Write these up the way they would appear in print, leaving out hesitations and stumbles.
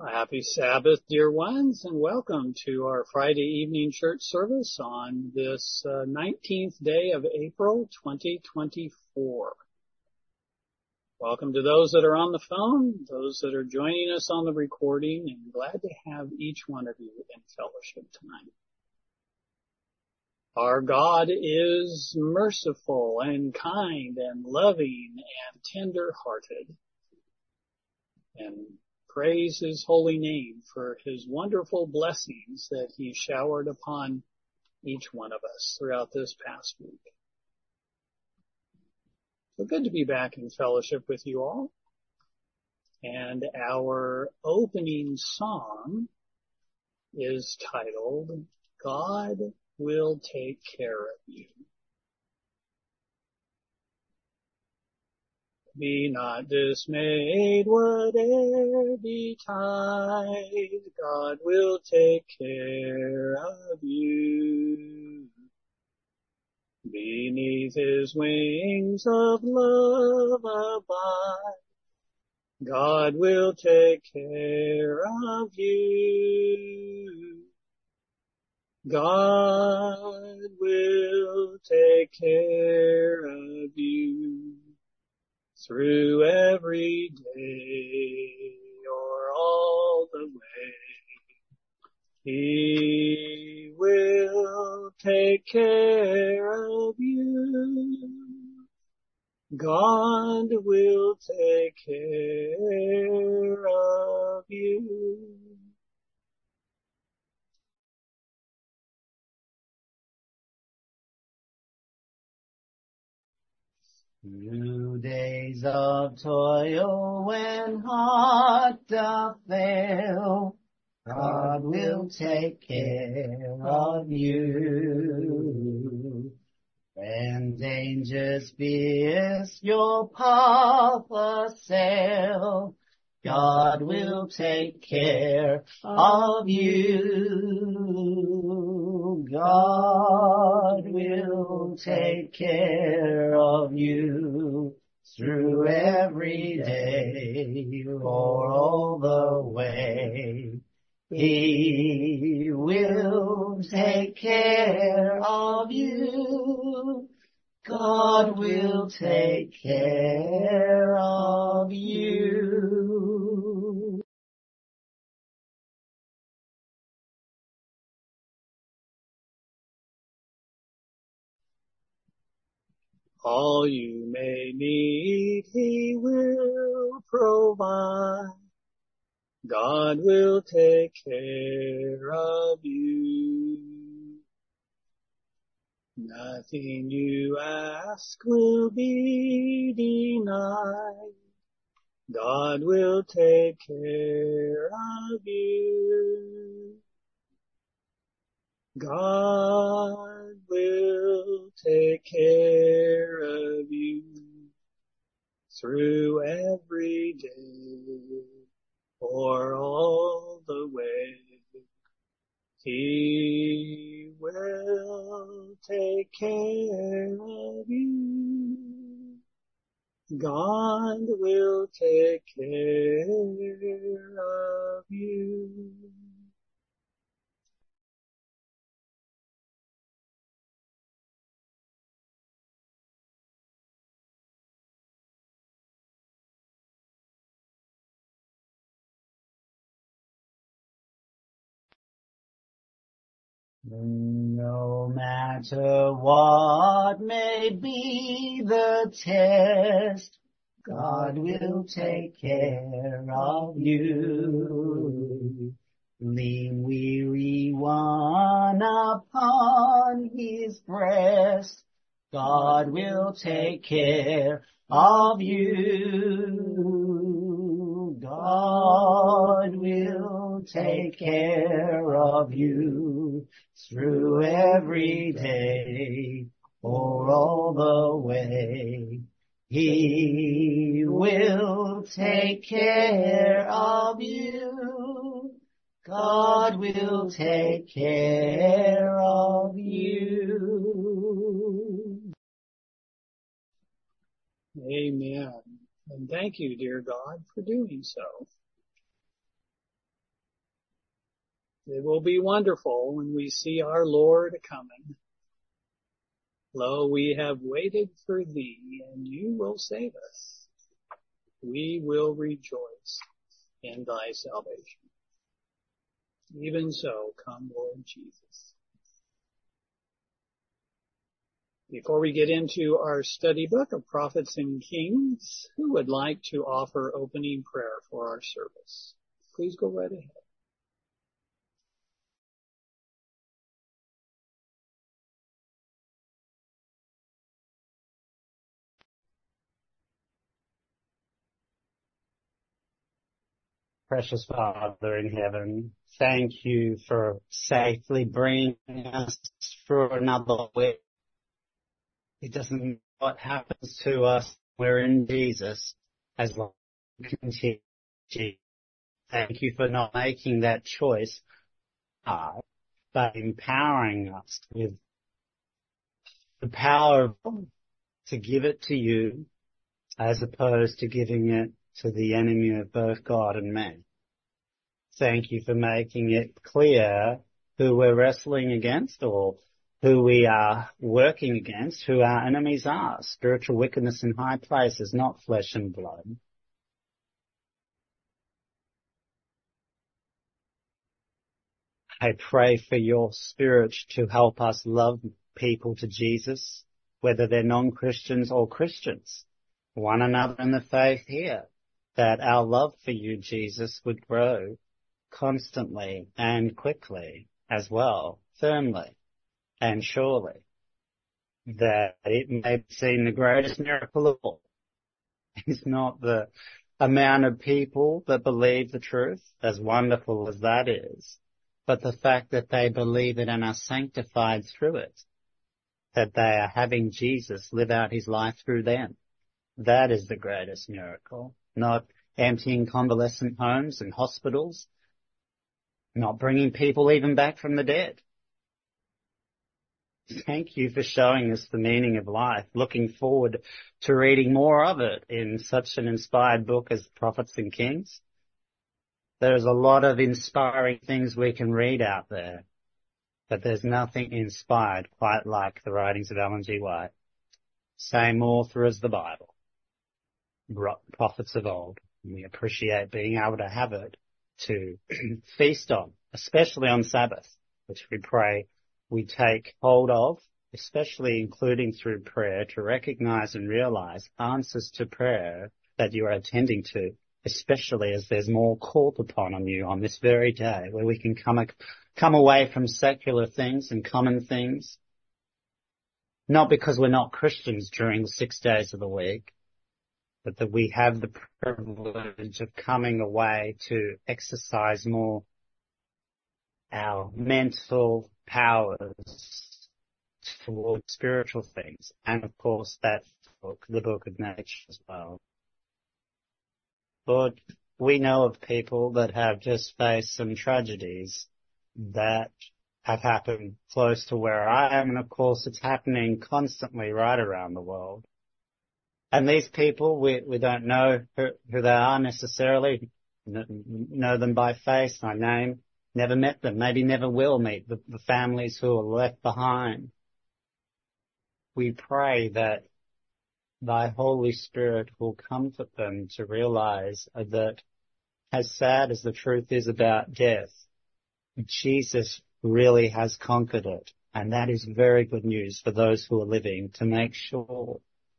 Happy Sabbath, dear ones, and welcome to our Friday evening church service on this 19th day of April 2024. Welcome to those that are on the phone, those that are joining us on the recording, and glad to have each one of you in fellowship tonight. Our God is merciful and kind and loving and tender-hearted, and praise his holy name for his wonderful blessings that he showered upon each one of us throughout this past week. So good to be back in fellowship with you all. And our opening song is titled, God Will Take Care of You. Be not dismayed, whate'er betide, God will take care of you. Beneath his wings of love abide, God will take care of you. God will take care of you. Through every day or all the way, he will take care of you. God will take care of you. Through days of toil when heart doth fail, God will take care of you. When dangers fierce your path assail, God will take care of you. God will take care of you through every day or all the way. He will take care of you. God will take care of you. All you may need, he will provide. God will take care of you. Nothing you ask will be denied. God will take care of you. God will take care of you through every day or all the way. He will take care of you. God will take care of you. No matter what may be the test, God will take care of you. Lean weary one upon his breast, God will take care of you. God will take care of you through every day or all the way. He will take care of you. God will take care of you. Amen. And thank you, dear God, for doing so. It will be wonderful when we see our Lord coming. Lo, we have waited for thee, and you will save us. We will rejoice in thy salvation. Even so, come, Lord Jesus. Before we get into our study book of Prophets and Kings, who would like to offer opening prayer for our service? Please go right ahead. Precious Father in heaven, thank you for safely bringing us through another week. It doesn't matter what happens to us. We're in Jesus as long as we continue. Thank you for not making that choice hard, but empowering us with the power to give it to you as opposed to giving it to the enemy of both God and man. Thank you for making it clear who we're wrestling against or who we are working against, who our enemies are. Spiritual wickedness in high places, not flesh and blood. I pray for your Spirit to help us love people to Jesus, whether they're non-Christians or Christians, one another in the faith here, that our love for you, Jesus, would grow constantly and quickly as well, firmly and surely, that it may seem the greatest miracle of all is not the amount of people that believe the truth, as wonderful as that is, but the fact that they believe it and are sanctified through it, that they are having Jesus live out his life through them. That is the greatest miracle, not emptying convalescent homes and hospitals, not bringing people even back from the dead. Thank you for showing us the meaning of life. Looking forward to reading more of it in such an inspired book as Prophets and Kings. There's a lot of inspiring things we can read out there, but there's nothing inspired quite like the writings of Ellen G. White. Same author as the Bible. Prophets of old. We appreciate being able to have it to feast on, especially on Sabbath, which we pray we take hold of, especially including through prayer, to recognize and realize answers to prayer that you are attending to, especially as there's more called upon on you on this very day, where we can come away from secular things and common things, not because we're not Christians during the 6 days of the week, but that we have the privilege of coming away to exercise more our mental powers toward spiritual things. And of course that book, the book of nature as well. Lord, we know of people that have just faced some tragedies that have happened close to where I am, and of course it's happening constantly right around the world. And these people, we don't know who they are necessarily, know them by face, by name, never met them, maybe never will meet the families who are left behind. We pray that thy Holy Spirit will comfort them to realize that as sad as the truth is about death, Jesus really has conquered it. And that is very good news for those who are living, to make sure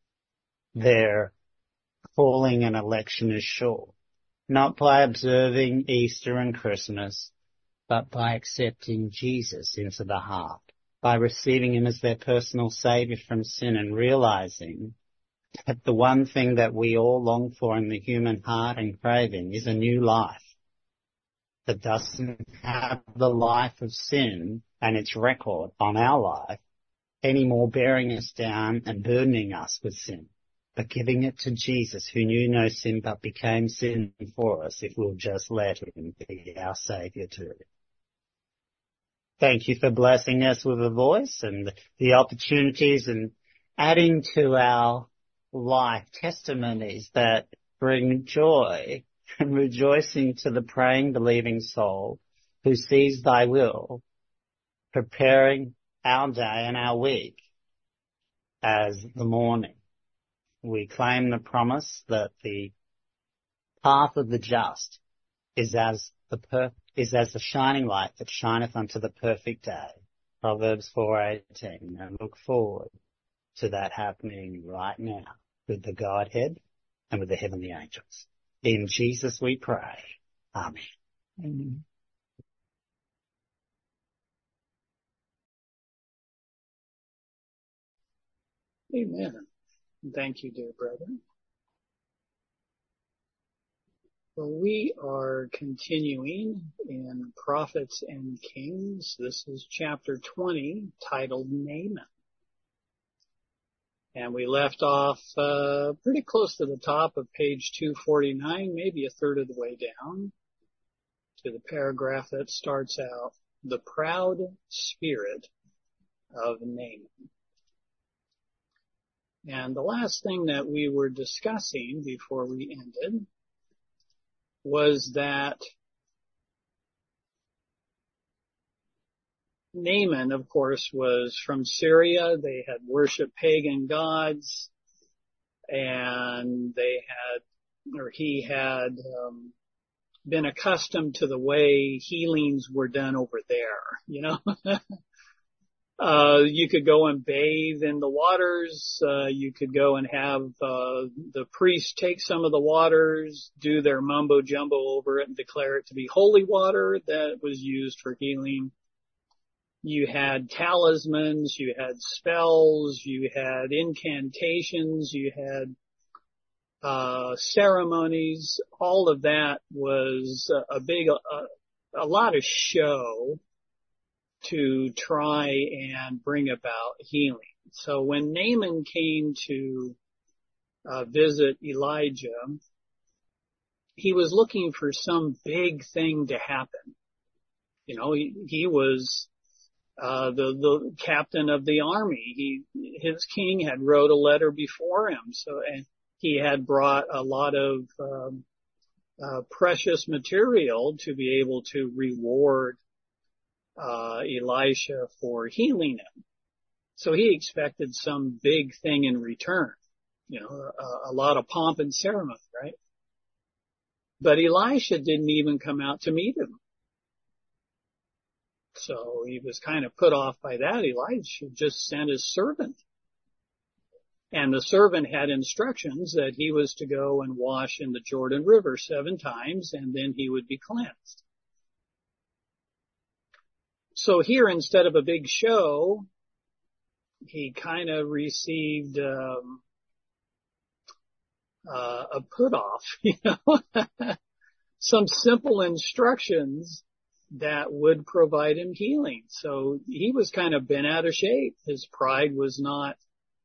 their calling and election is sure, not by observing Easter and Christmas, but by accepting Jesus into the heart, by receiving him as their personal Saviour from sin and realizing that the one thing that we all long for in the human heart and craving is a new life that doesn't have the life of sin and its record on our life anymore bearing us down and burdening us with sin, but giving it to Jesus, who knew no sin but became sin for us if we'll just let him be our Saviour too. Thank you for blessing us with a voice and the opportunities and adding to our life testimonies that bring joy and rejoicing to the praying, believing soul who sees thy will, preparing our day and our week as the morning. We claim the promise that the path of the just is as the shining light that shineth unto the perfect day. Proverbs 4:18. And look forward to that happening right now with the Godhead and with the heavenly angels. In Jesus we pray. Amen. Amen. Amen. Thank you, dear brother. Well, we are continuing in Prophets and Kings. This is chapter 20, titled Naaman. And we left off pretty close to the top of page 249, maybe a third of the way down, to the paragraph that starts out, "The proud spirit of Naaman." And the last thing that we were discussing before we ended was that Naaman, of course, was from Syria. They had worshipped pagan gods, and he had been accustomed to the way healings were done over there, you know. You could go and bathe in the waters. You could go and have the priest take some of the waters, do their mumbo jumbo over it, and declare it to be holy water that was used for healing. You had talismans, you had spells, you had incantations, you had ceremonies. All of that was a lot of show to try and bring about healing. So when Naaman came to visit Elijah, he was looking for some big thing to happen. You know, he was the captain of the army. His king had wrote a letter before him, and he had brought a lot of precious material to be able to reward Elisha for healing him. So he expected some big thing in return, you know, a lot of pomp and ceremony, right? But Elisha didn't even come out to meet him. So he was kind of put off by that. Elisha just sent his servant. And the servant had instructions that he was to go and wash in the Jordan River 7 times, and then he would be cleansed. So here, instead of a big show, he kind of received a put off, you know, some simple instructions that would provide him healing. So he was kind of bent out of shape. His pride was not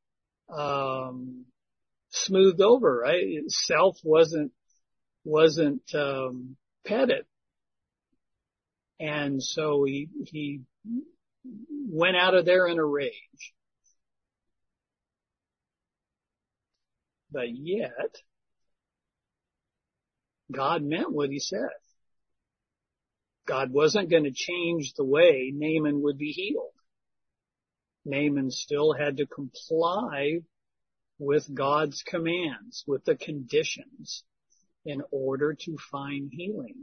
smoothed over, right? Self wasn't petted. And so he went out of there in a rage. But yet, God meant what he said. God wasn't going to change the way Naaman would be healed. Naaman still had to comply with God's commands, with the conditions, in order to find healing.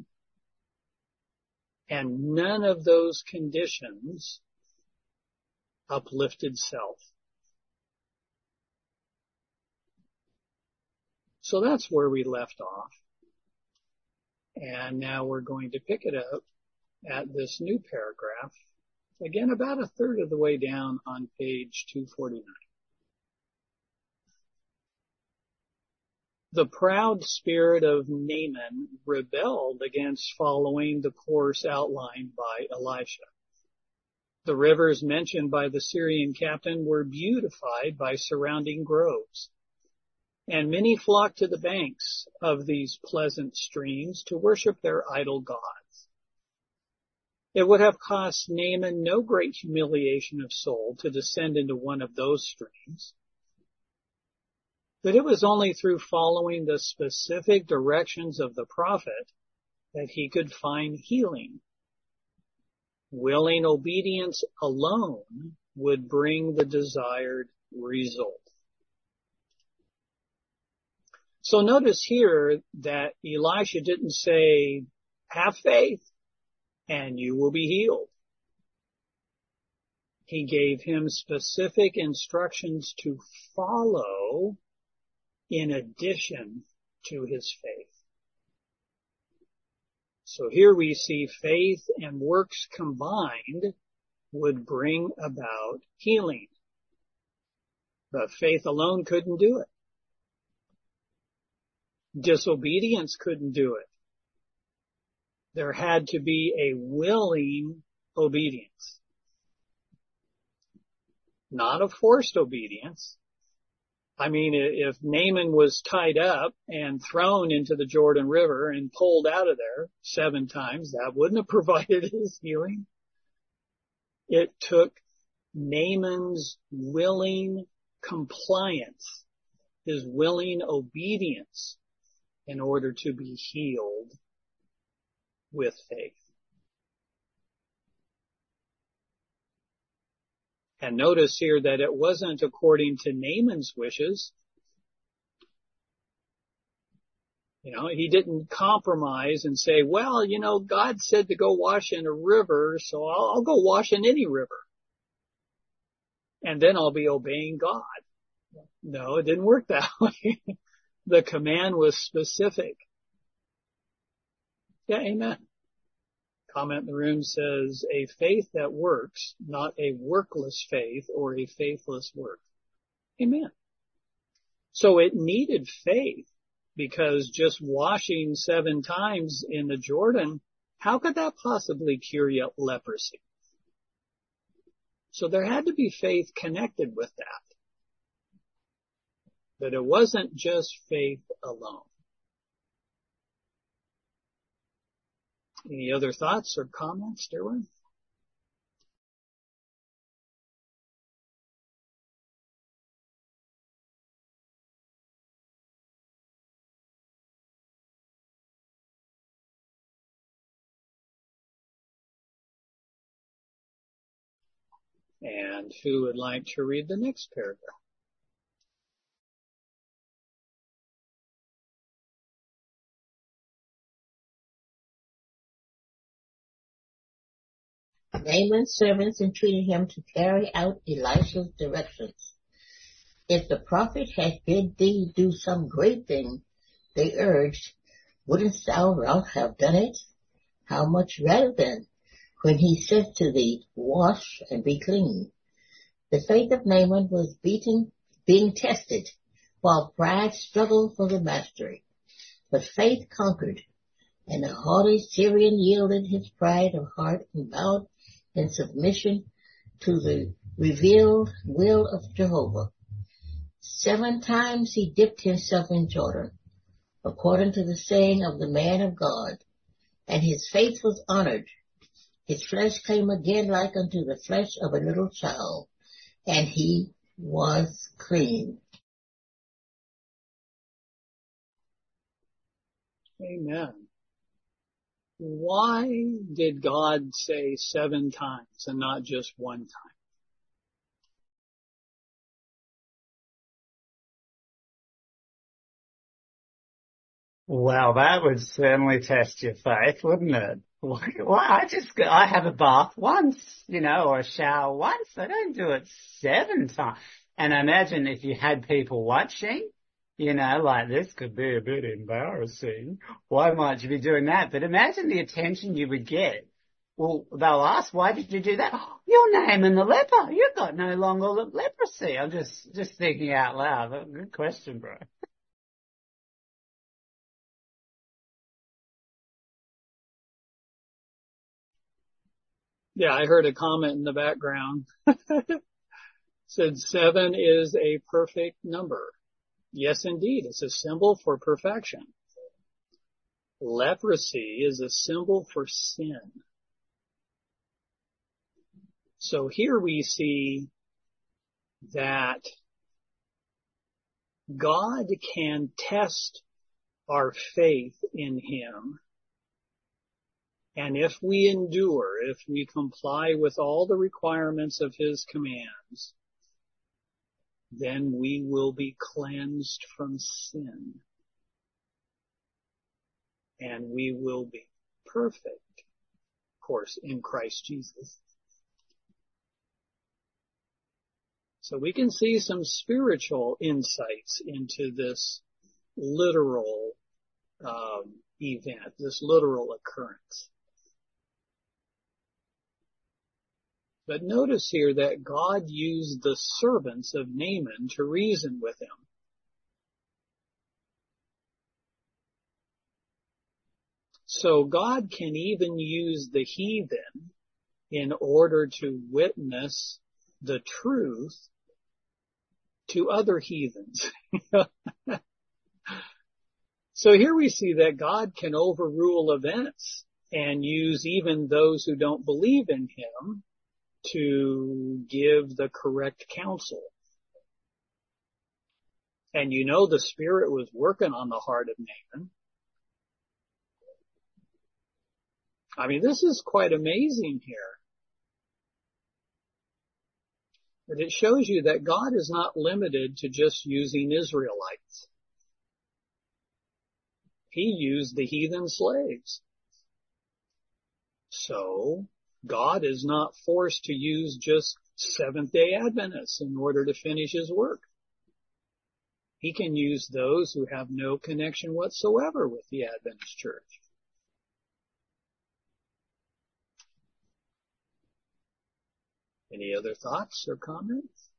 And none of those conditions uplifted self. So that's where we left off. And now we're going to pick it up at this new paragraph, again about a third of the way down on page 249. The proud spirit of Naaman rebelled against following the course outlined by Elisha. The rivers mentioned by the Syrian captain were beautified by surrounding groves, and many flocked to the banks of these pleasant streams to worship their idol gods. It would have cost Naaman no great humiliation of soul to descend into one of those streams, but it was only through following the specific directions of the prophet that he could find healing Willing obedience alone would bring the desired result. So notice here that Elisha didn't say, have faith and you will be healed. He gave him specific instructions to follow in addition to his faith. So here we see faith and works combined would bring about healing. But faith alone couldn't do it. Disobedience couldn't do it. There had to be a willing obedience. Not a forced obedience. I mean, if Naaman was tied up and thrown into the Jordan River and pulled out of there 7 times, that wouldn't have provided his healing. It took Naaman's willing compliance, his willing obedience, in order to be healed with faith. And notice here that it wasn't according to Naaman's wishes. He didn't compromise and say, well, God said to go wash in a river, so I'll go wash in any river. And then I'll be obeying God. No, it didn't work that way. The command was specific. Yeah, amen. Comment in the room says, a faith that works, not a workless faith or a faithless work. Amen. So it needed faith, because just washing 7 times in the Jordan, how could that possibly cure leprosy? So there had to be faith connected with that. But it wasn't just faith alone. Any other thoughts or comments, Derwin? And who would like to read the next paragraph? Naaman's servants entreated him to carry out Elisha's directions. If the prophet had bid thee do some great thing, they urged, wouldn't thou have done it? How much rather then, when he said to thee, wash and be clean. The faith of Naaman was being tested, while pride struggled for the mastery. But faith conquered, and the haughty Syrian yielded his pride of heart and bowed in submission to the revealed will of Jehovah. 7 times he dipped himself in Jordan, according to the saying of the man of God, and his faith was honored. His flesh came again like unto the flesh of a little child, and he was clean. Amen. Why did God say 7 times and not just 1 time? Well, that would certainly test your faith, wouldn't it? Well, I have a bath once, or a shower once. I don't do it 7 times. And imagine if you had people watching, like this could be a bit embarrassing. Why might you be doing that? But imagine the attention you would get. Well, they'll ask, why did you do that? Oh, you're Naaman the leper. You've got no longer leprosy. I'm just thinking out loud. Good question, bro. Yeah, I heard a comment in the background. Said 7 is a perfect number. Yes, indeed. It's a symbol for perfection. Leprosy is a symbol for sin. So here we see that God can test our faith in Him And if we endure, if we comply with all the requirements of his commands, then we will be cleansed from sin. And we will be perfect, of course, in Christ Jesus. So we can see some spiritual insights into this literal event, this literal occurrence. But notice here that God used the servants of Naaman to reason with him. So God can even use the heathen in order to witness the truth to other heathens. So here we see that God can overrule events and use even those who don't believe in him to give the correct counsel. And you know the Spirit was working on the heart of Naaman. I mean, this is quite amazing here. But it shows you that God is not limited to just using Israelites. He used the heathen slaves. So God is not forced to use just Seventh-day Adventists in order to finish his work. He can use those who have no connection whatsoever with the Adventist church. Any other thoughts or comments?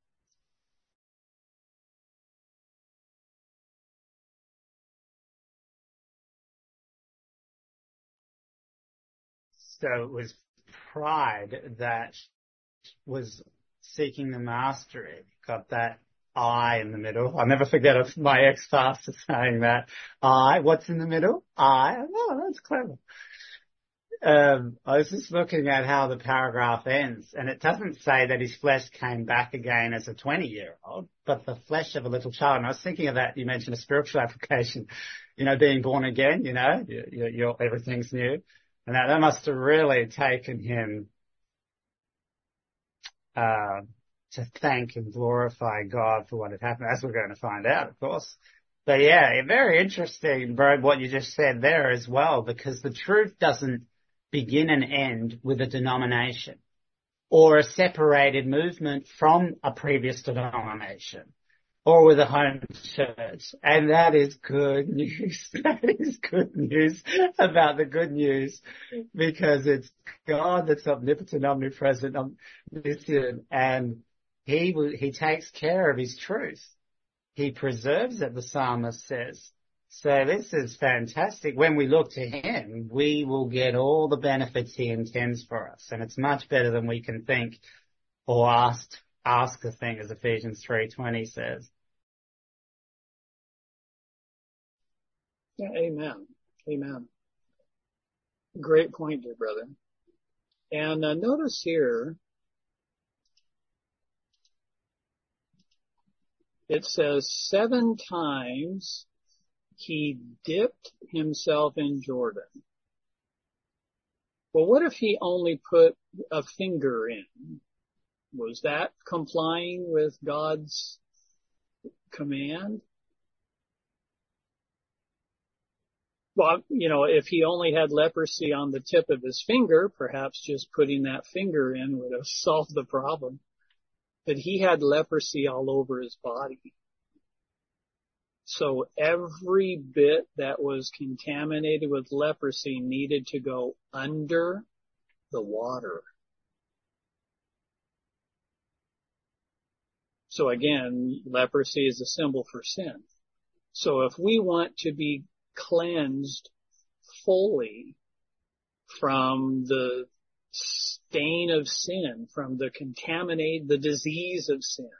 So it was pride that was seeking the mastery. Got that I in the middle. I'll never forget my ex-pastor saying that. I, what's in the middle? I. Oh, that's clever. I was just looking at how the paragraph ends, and it doesn't say that his flesh came back again as a 20-year-old, but the flesh of a little child. And I was thinking of that. You mentioned a spiritual application, being born again, you're everything's new. And that must have really taken him, to thank and glorify God for what had happened, as we're going to find out, of course. But yeah, very interesting, bro, what you just said there as well, because the truth doesn't begin and end with a denomination or a separated movement from a previous denomination or with a home church. And that is good news. That is good news about the good news, because it's God that's omnipotent, omnipresent, omniscient, and he takes care of his truth. He preserves it, the psalmist says. So this is fantastic. When we look to him, we will get all the benefits he intends for us. And it's much better than we can think or ask a thing, as Ephesians 3:20 says. Yeah, amen. Amen. Great point, dear brother. And notice here, it says 7 times he dipped himself in Jordan. Well, what if he only put a finger in? Was that complying with God's command? Well, if he only had leprosy on the tip of his finger, perhaps just putting that finger in would have solved the problem. But he had leprosy all over his body. So every bit that was contaminated with leprosy needed to go under the water. So again, leprosy is a symbol for sin. So if we want to be cleansed fully from the stain of sin, from the disease of sin,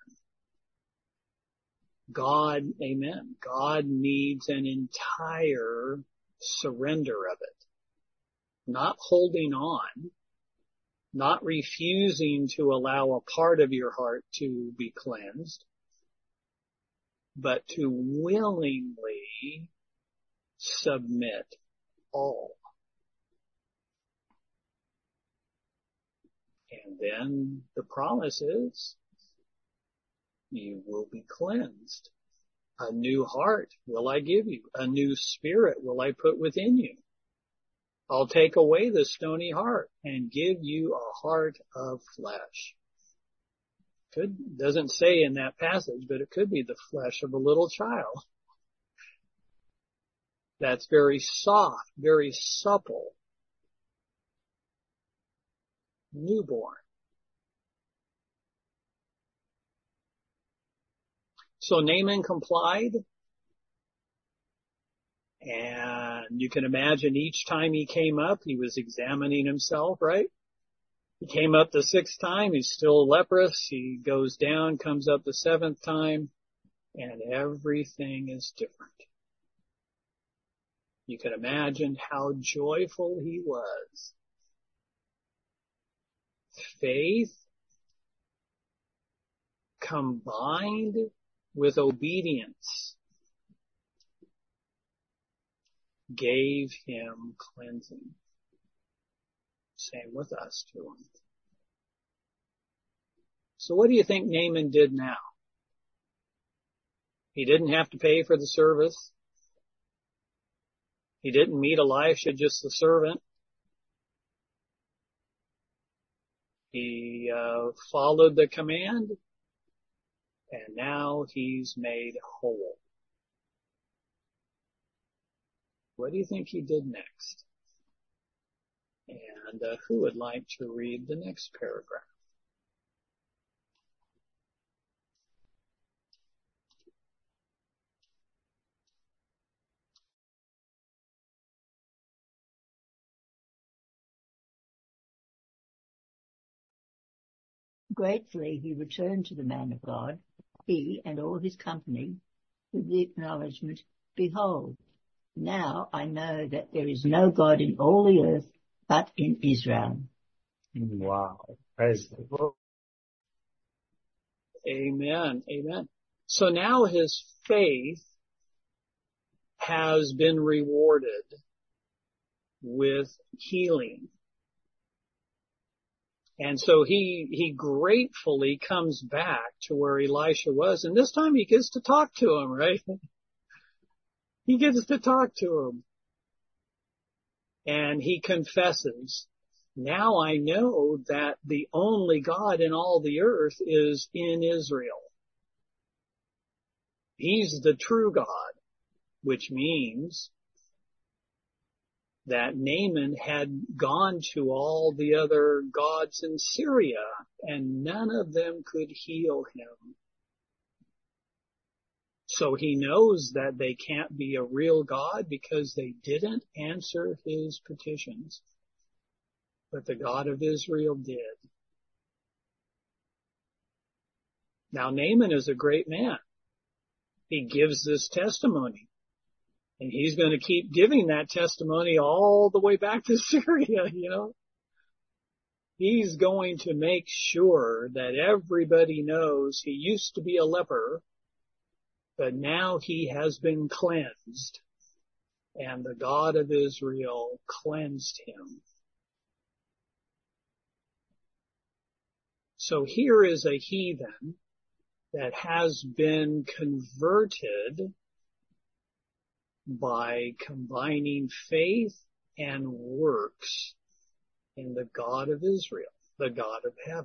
God needs an entire surrender of it. Not holding on, not refusing to allow a part of your heart to be cleansed, but to willingly submit all. And then the promise is you will be cleansed. A new heart will I give you. A new spirit will I put within you. I'll take away the stony heart and give you a heart of flesh. Doesn't say in that passage, but it could be the flesh of a little child. That's very soft, very supple, newborn. So Naaman complied, and you can imagine each time he came up, he was examining himself, right? He came up the sixth time, he's still leprous. He goes down, comes up the seventh time, and everything is different. You can imagine how joyful he was. Faith combined with obedience gave him cleansing. Same with us too. So what do you think Naaman did now? He didn't have to pay for the service. He didn't meet Elisha, just the servant. He followed the command, and now he's made whole. What do you think he did next? And who would like to read the next paragraph? Gratefully he returned to the man of God, he and all his company, with the acknowledgement, "Behold, now I know that there is no God in all the earth but in Israel." Wow. Praise the Lord. Amen. Amen. So now his faith has been rewarded with healing. And so he gratefully comes back to where Elisha was, and this time he gets to talk to him, right? He gets to talk to him. And he confesses, now I know that the only God in all the earth is in Israel. He's the true God, which means that Naaman had gone to all the other gods in Syria, and none of them could heal him. So he knows that they can't be a real God because they didn't answer his petitions. But the God of Israel did. Now Naaman is a great man. He gives this testimony. And he's going to keep giving that testimony all the way back to Syria, you know. He's going to make sure that everybody knows he used to be a leper, but now he has been cleansed, and the God of Israel cleansed him. So here is a heathen that has been converted by combining faith and works in the God of Israel, the God of heaven.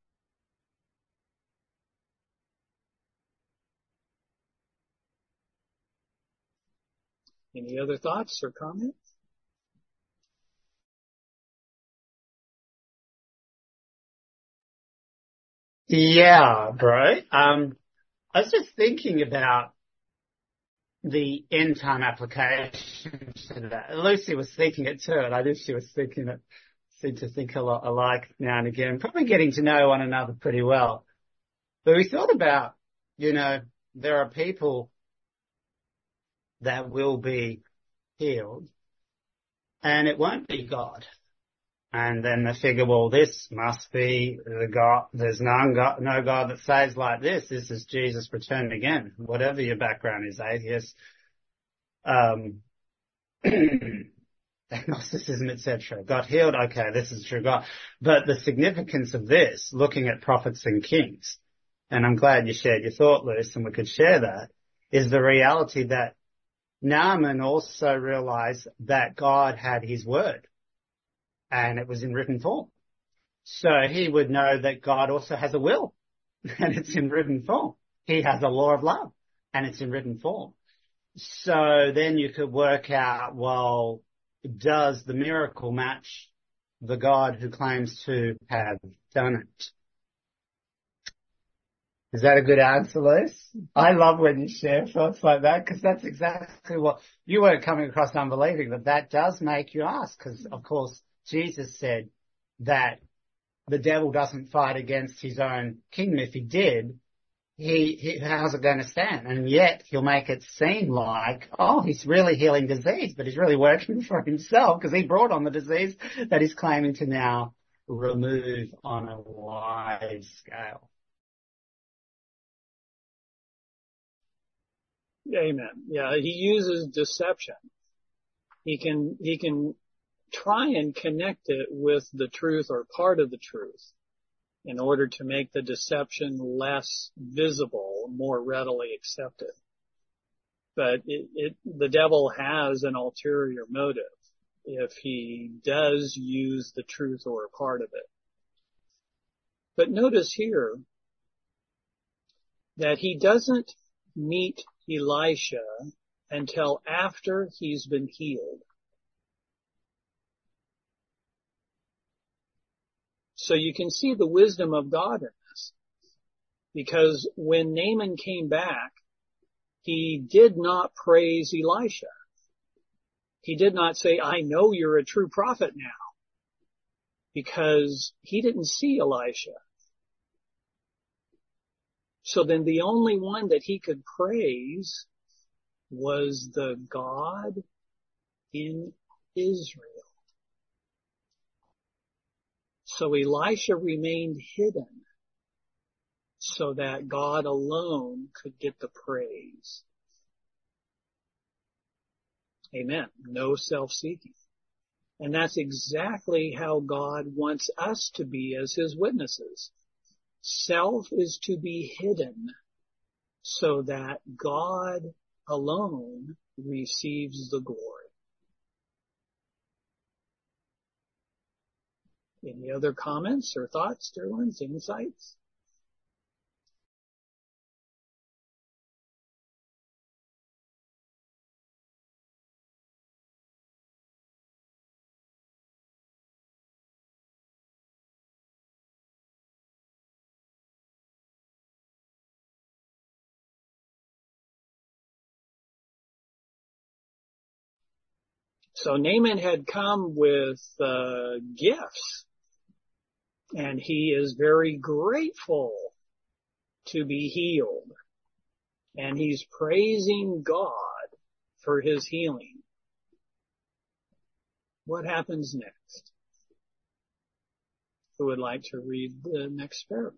Any other thoughts or comments? Yeah, bro. I was just thinking about the end time application to that. Lucy was thinking it too, and I knew she was thinking it. Seem to think a lot alike now and again, probably getting to know one another pretty well. But we thought about, there are people that will be healed, and it won't be God. And then they figure, well, this must be the God. There's no God that saves like this. This is Jesus returned again. Whatever your background is, atheist. And agnosticism, etc. Got healed. Okay, this is true God. But the significance of this, looking at prophets and kings, and I'm glad you shared your thought, Luce, and we could share that, is the reality that Naaman also realized that God had his word and it was in written form. So he would know that God also has a will and it's in written form. He has a law of love and it's in written form. So then you could work out, well, does the miracle match the God who claims to have done it? Is that a good answer, Luce? I love when you share thoughts like that because that's exactly what you weren't coming across unbelieving, but that does make you ask because, of course, Jesus said that the devil doesn't fight against his own kingdom. If he did, how's it going to stand? And yet he'll make it seem like, oh, he's really healing disease, but he's really working for himself because he brought on the disease that he's claiming to now remove on a wide scale. Amen. Yeah, he uses deception. He can try and connect it with the truth or part of the truth in order to make the deception less visible, more readily accepted. But the devil has an ulterior motive if he does use the truth or a part of it. But notice here that he doesn't meet Elisha until after he's been healed. So you can see the wisdom of God in this. Because when Naaman came back, he did not praise Elisha. He did not say, I know you're a true prophet now. Because he didn't see Elisha. So then the only one that he could praise was the God in Israel. So Elisha remained hidden so that God alone could get the praise. Amen. No self-seeking. And that's exactly how God wants us to be as his witnesses. Self is to be hidden so that God alone receives the glory. Any other comments or thoughts, dear ones, insights? So Naaman had come with gifts, and he is very grateful to be healed. And he's praising God for his healing. What happens next? Who would like to read the next paragraph?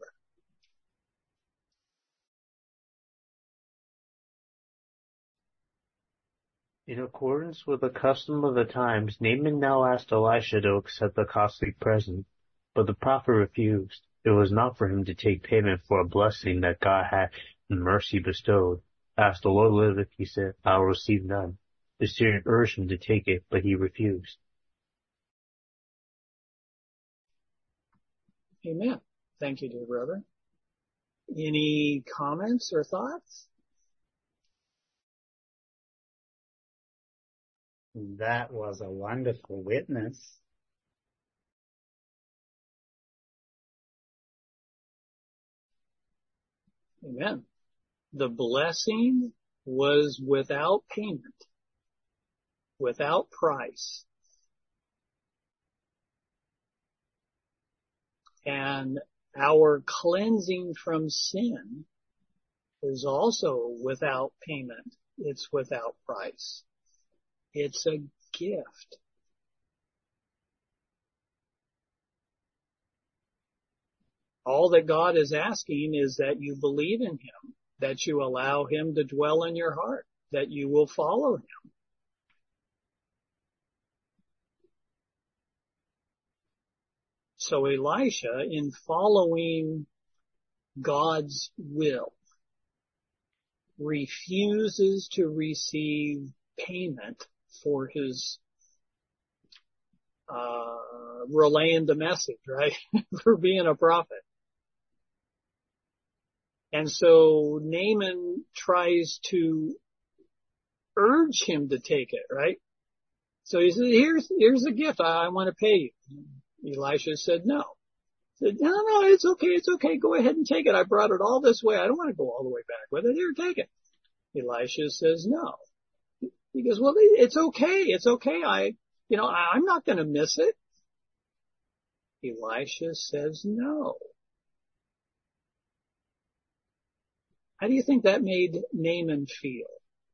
In accordance with the custom of the times, Naaman now asked Elisha to accept the costly present, but the prophet refused. It was not for him to take payment for a blessing that God had in mercy bestowed. As the Lord liveth, he said, I will receive none. The Syrian urged him to take it, but he refused. Amen. Thank you, dear brother. Any comments or thoughts? That was a wonderful witness. Amen. The blessing was without payment, without price. And our cleansing from sin is also without payment. It's without price. It's a gift. All that God is asking is that you believe in him, that you allow him to dwell in your heart, that you will follow him. So Elisha, in following God's will, refuses to receive payment for his relaying the message, right? For being a prophet. And so Naaman tries to urge him to take it, right? So he said, here's a gift. I want to pay you. Elisha said, no. He said, no, it's okay. Go ahead and take it. I brought it all this way. I don't want to go all the way back with it. Here, take it. Elisha says, no. He goes, well, it's okay. I'm not going to miss it. Elisha says, no. How do you think that made Naaman feel?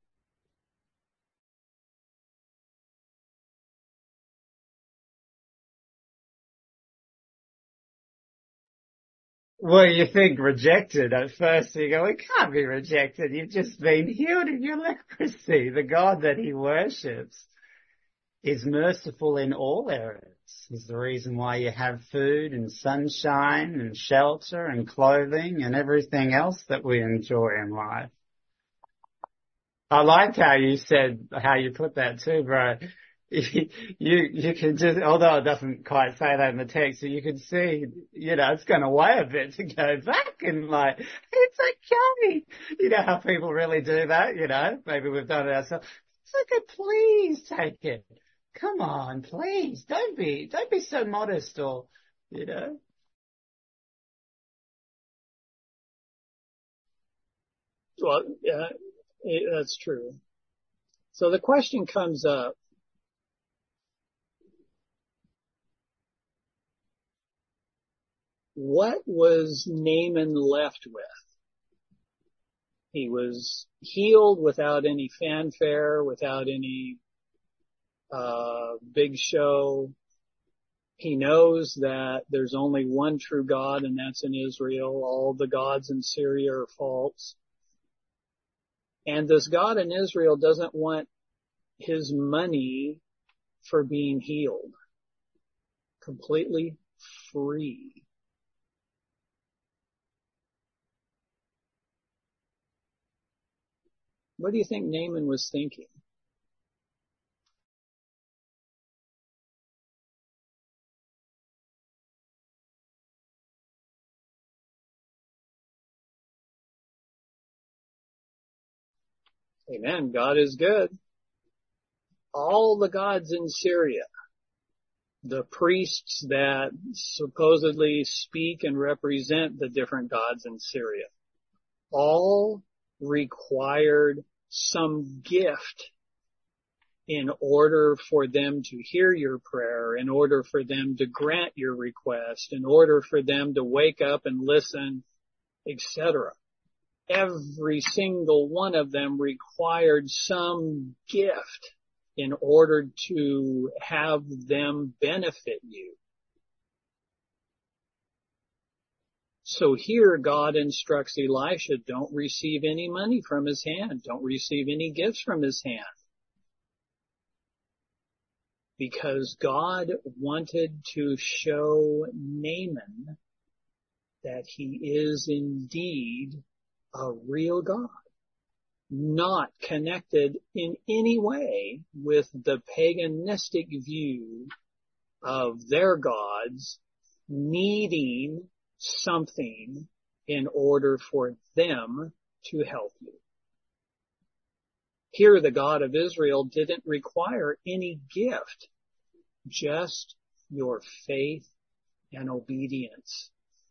Well, you think rejected at first. You go, it can't be rejected. You've just been healed of your leprosy. The God that he worships is merciful in all areas. Is the reason why you have food and sunshine and shelter and clothing and everything else that we enjoy in life. I liked how you put that too, bro. You can just, although it doesn't quite say that in the text, so you can see, it's going to weigh a bit to go back and it's okay. You know how people really do that, maybe we've done it ourselves. It's okay, please take it. Come on, please. Don't be so modest or. Well, yeah, that's true. So the question comes up, what was Naaman left with? He was healed without any fanfare, without any big show. He knows that there's only one true God, and that's in Israel. All the gods in Syria are false. And this God in Israel doesn't want his money for being healed. Completely free. What do you think Naaman was thinking? Amen. God is good. All the gods in Syria, the priests that supposedly speak and represent the different gods in Syria, all required some gift in order for them to hear your prayer, in order for them to grant your request, in order for them to wake up and listen, etc. Every single one of them required some gift in order to have them benefit you. So here God instructs Elisha, don't receive any money from his hand. Don't receive any gifts from his hand. Because God wanted to show Naaman that he is indeed a real God, not connected in any way with the paganistic view of their gods needing something in order for them to help you. Here, the God of Israel didn't require any gift, just your faith and obedience.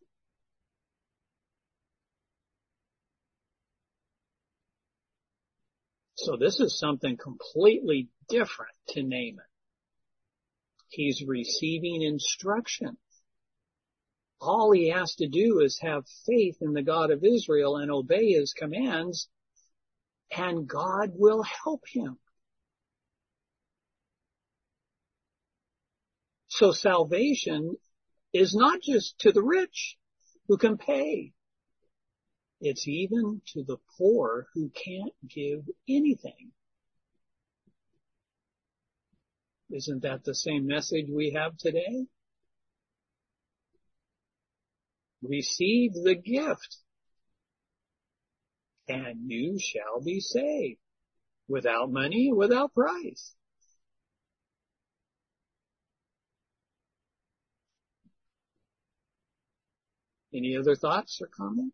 So this is something completely different to Naaman. He's receiving instruction. All he has to do is have faith in the God of Israel and obey his commands, and God will help him. So salvation is not just to the rich who can pay. It's even to the poor who can't give anything. Isn't that the same message we have today? receive the gift, and you shall be saved, without money, without price. Any other thoughts or comments?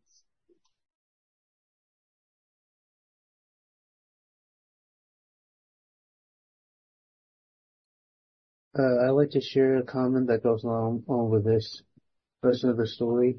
I'd like to share a comment that goes along with this version of the story.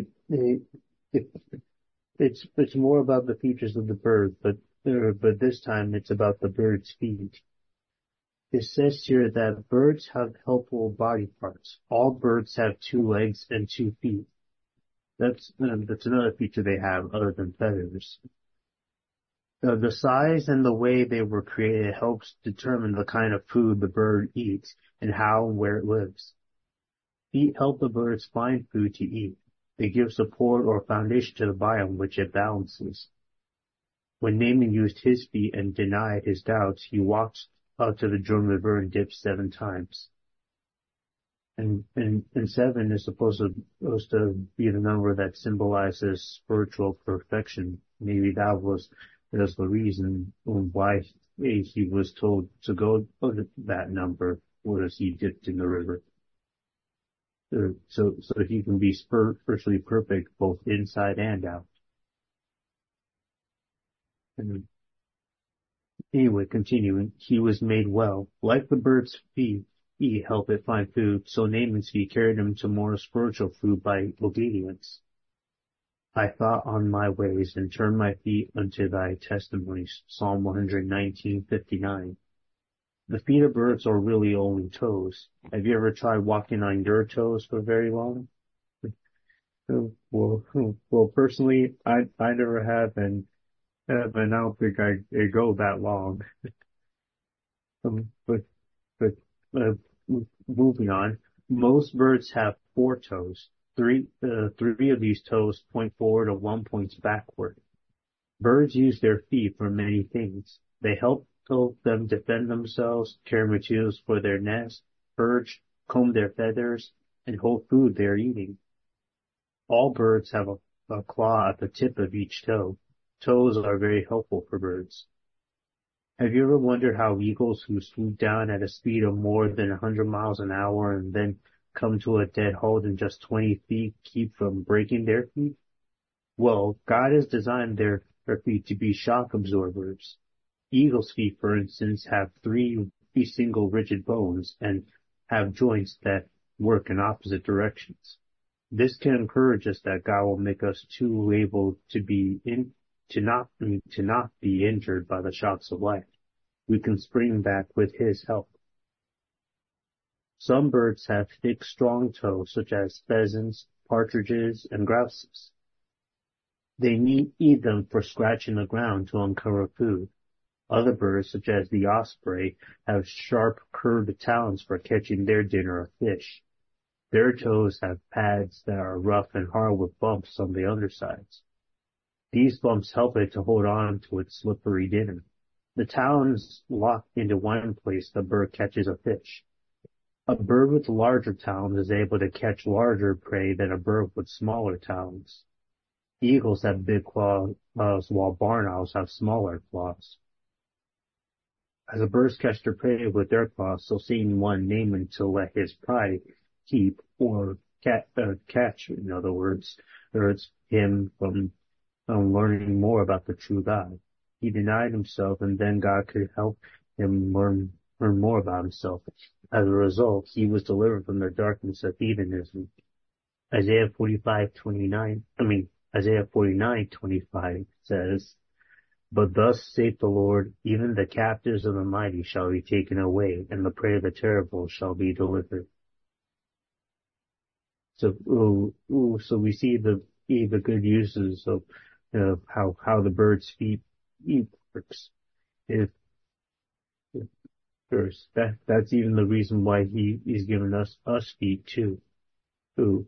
It's more about the features of the bird, but this time it's about the bird's feet. It says here that birds have helpful body parts. All birds have 2 legs and 2 feet. That's another feature they have other than feathers. The size and the way they were created helps determine the kind of food the bird eats and how and where it lives. Feet help the birds find food to eat. They give support or foundation to the body on which it balances. When Naaman used his feet and denied his doubts, he walked up to the drum of the bird and dipped 7 times. And 7 is supposed to be the number that symbolizes spiritual perfection. Maybe that's the reason why he was told to go to that number, was he dipped in the river. So he can be spiritually perfect both inside and out. And anyway, continuing, he was made well. Like the bird's feet help it find food, so Naaman's feet carried him to more spiritual food by obedience. I thought on my ways and turned my feet unto thy testimonies. Psalm 119:59. The feet of birds are really only toes. Have you ever tried walking on your toes for very long? Well, personally, I never have, and I don't think I go that long. But uh, moving on, most birds have 4 toes. Three of these toes point forward and 1 points backward. Birds use their feet for many things. They help them defend themselves, carry materials for their nest, perch, comb their feathers, and hold food they are eating. All birds have a claw at the tip of each toe. Toes are very helpful for birds. Have you ever wondered how eagles who swoop down at a speed of more than 100 miles an hour and then come to a dead halt in just 20 feet keep from breaking their feet? Well, God has designed their feet to be shock absorbers. Eagles' feet, for instance, have 3 single rigid bones and have joints that work in opposite directions. This can encourage us that God will make us too able to not be injured by the shocks of life. We can spring back with His help. Some birds have thick, strong toes, such as pheasants, partridges, and grouses. They eat them for scratching the ground to uncover food. Other birds, such as the osprey, have sharp, curved talons for catching their dinner of fish. Their toes have pads that are rough and hard with bumps on the undersides. These bumps help it to hold on to its slippery dinner. The talons lock into one place the bird catches a fish. A bird with larger talons is able to catch larger prey than a bird with smaller talons. Eagles have big claws, while barn owls have smaller claws. As the birds catch their prey with their claws, so seeing one Naaman to let his pride keep or catch, in other words, hurts him from learning more about the true God. He denied himself, and then God could help him learn more about himself. As a result, he was delivered from the darkness of heathenism. Isaiah 49:25 says, "But thus saith the Lord, even the captives of the mighty shall be taken away, and the prey of the terrible shall be delivered." So we see the good uses of how the bird's feet works. If first, that's even the reason why he's given us feet too. Who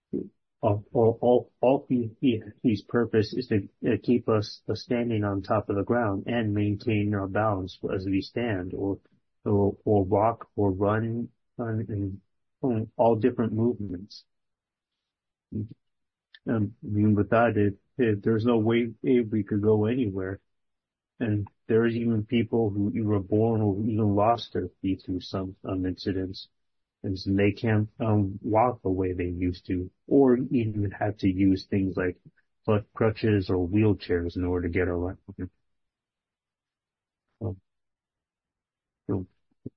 all feet's purpose is to keep us standing on top of the ground and maintain our balance as we stand or walk or run and all different movements. Without it, there's no way we could go anywhere. And there's even people who were born or even lost their feet through some incidents. And so they can't walk the way they used to, or even have to use things like crutches or wheelchairs in order to get around. Um, so,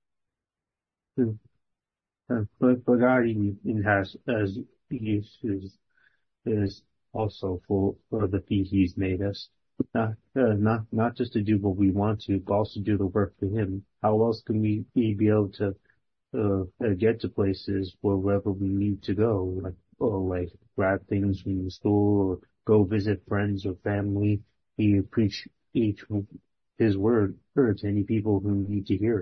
but God he has as he is also for the feet He's made us. Not just to do what we want to, but also do the work for Him. How else can we be able to get to places wherever we need to go, like grab things from the store or go visit friends or family? He preach His word to any people who need to hear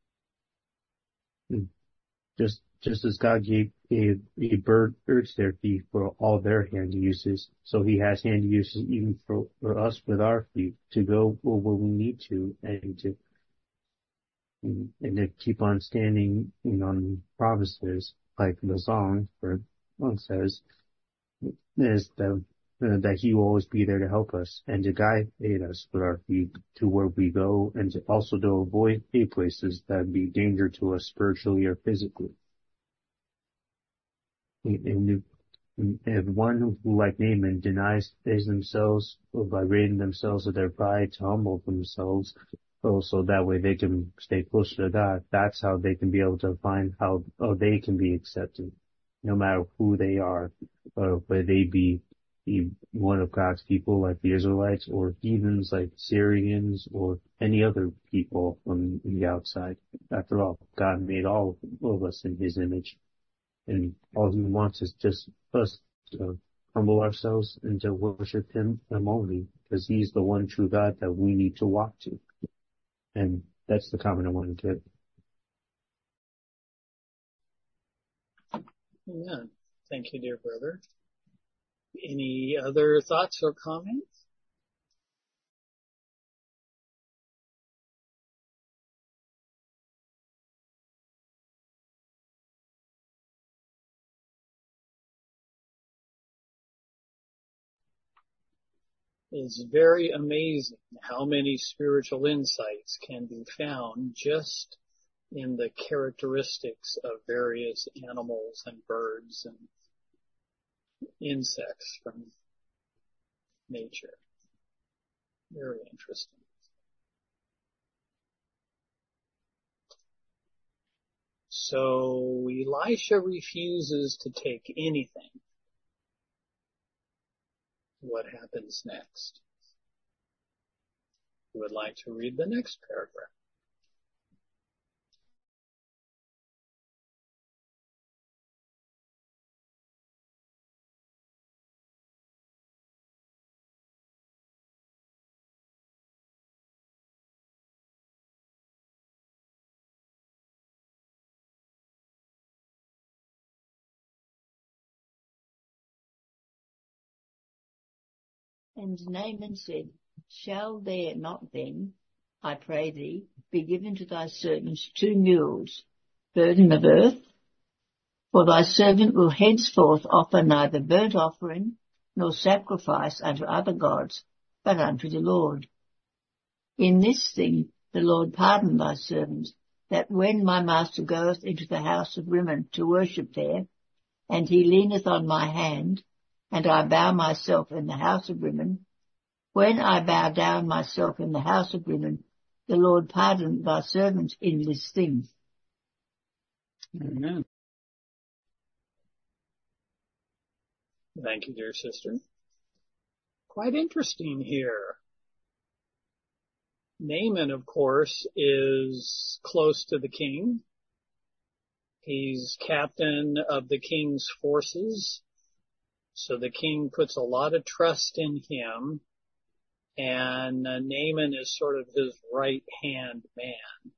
it. Just as God gave birds their feet for all their hand uses, so He has hand uses even for us with our feet to go where we need to and to keep on standing on promises, like the song for one says, is that He will always be there to help us and to guide us with our feet to where we go, and to also to avoid places that be danger to us spiritually or physically. And if one who, like Naaman, denies themselves by raising themselves of their pride to humble themselves, so that way they can stay closer to God, that's how they can be able to find how they can be accepted, no matter who they are, whether they be one of God's people like the Israelites, or heathens like Syrians, or any other people from the outside. After all, God made all of us in His image. And all He wants is just us to humble ourselves and to worship Him only, because He's the one true God that we need to walk to. And that's the comment I want to get. Amen. Thank you, dear brother. Any other thoughts or comments? It's very amazing how many spiritual insights can be found just in the characteristics of various animals and birds and insects from nature. Very interesting. So Elisha refuses to take anything. What happens next? Who would like to read the next paragraph? And Naaman said, Shall there not then, I pray thee, be given to thy servants 2 mules, burden of earth? For thy servant will henceforth offer neither burnt offering nor sacrifice unto other gods, but unto the Lord. In this thing the Lord pardon thy servant, that when my master goeth into the house of Rimmon to worship there, and he leaneth on my hand, and I bow myself in the house of Rimmon, when I bow down myself in the house of Rimmon, the Lord pardon thy servant in this thing. Amen. Thank you, dear sister. Quite interesting here. Naaman, of course, is close to the king. He's captain of the king's forces. So the king puts a lot of trust in him. And Naaman is sort of his right-hand man.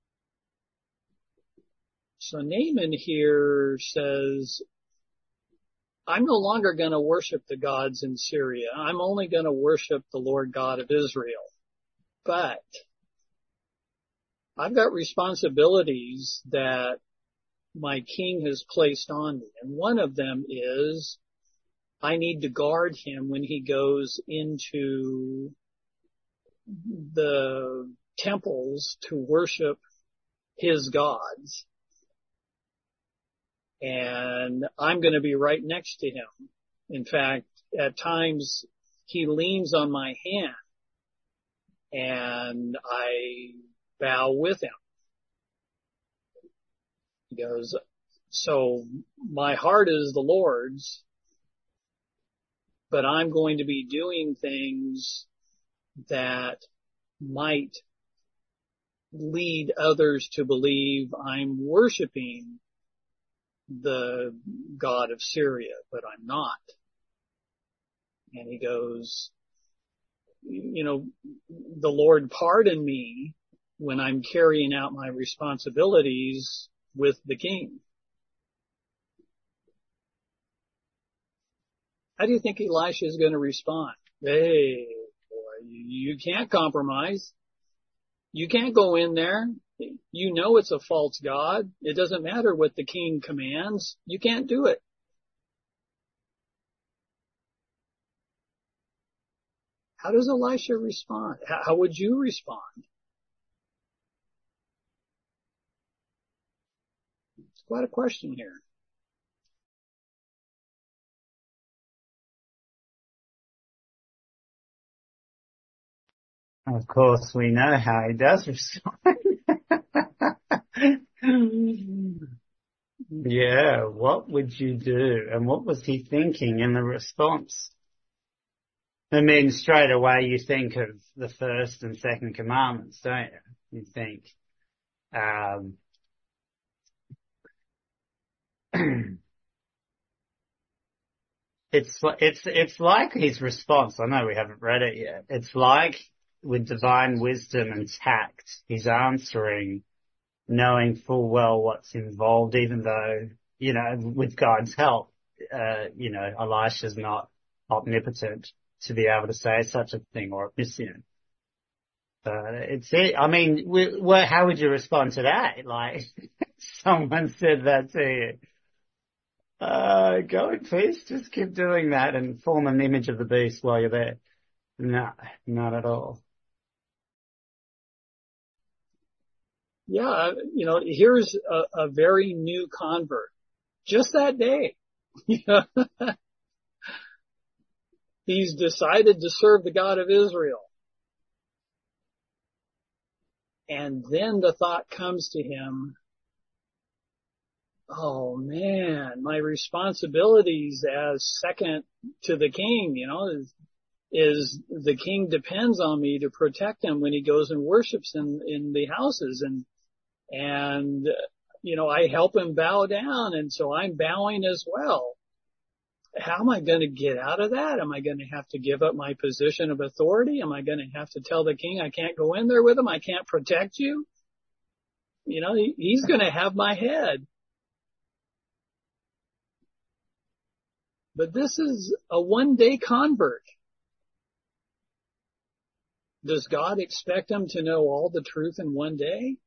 So Naaman here says, I'm no longer going to worship the gods in Syria. I'm only going to worship the Lord God of Israel. But I've got responsibilities that my king has placed on me. And one of them is I need to guard him when he goes into the temples to worship his gods. And I'm going to be right next to him. In fact, at times he leans on my hand and I bow with him. He goes, so my heart is the Lord's, but I'm going to be doing things that might lead others to believe I'm worshiping the God of Syria, but I'm not. And he goes, the Lord pardon me when I'm carrying out my responsibilities with the king. How do you think Elisha is going to respond? Hey, boy, you can't compromise. You can't go in there. You know it's a false god. It doesn't matter what the king commands. You can't do it. How does Elisha respond? How would you respond? It's quite a question here. Of course, we know how he does respond. Yeah, what would you do? And what was he thinking in the response? I mean, straight away you think of the first and second commandments, don't you? You think, it's like his response. I know we haven't read it yet. It's like with divine wisdom and tact, he's answering knowing full well what's involved, even though, with God's help, Elisha's not omnipotent to be able to say such a thing or omniscient. I mean, how would you respond to that? Like, someone said that to you. Go in peace, just keep doing that and form an image of the beast while you're there. No, not at all. Yeah, here's a very new convert. Just that day. He's decided to serve the God of Israel. And then the thought comes to him, oh man, my responsibilities as second to the king, is the king depends on me to protect him when he goes and worships in the houses and I help him bow down, and so I'm bowing as well. How am I going to get out of that? Am I going to have to give up my position of authority? Am I going to have to tell the king I can't go in there with him? I can't protect you? He's going to have my head. But this is a one-day convert. Does God expect him to know all the truth in one day?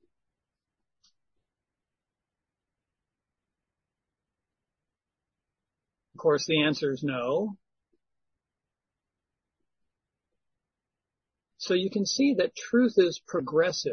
Of course, the answer is no. So you can see that truth is progressive.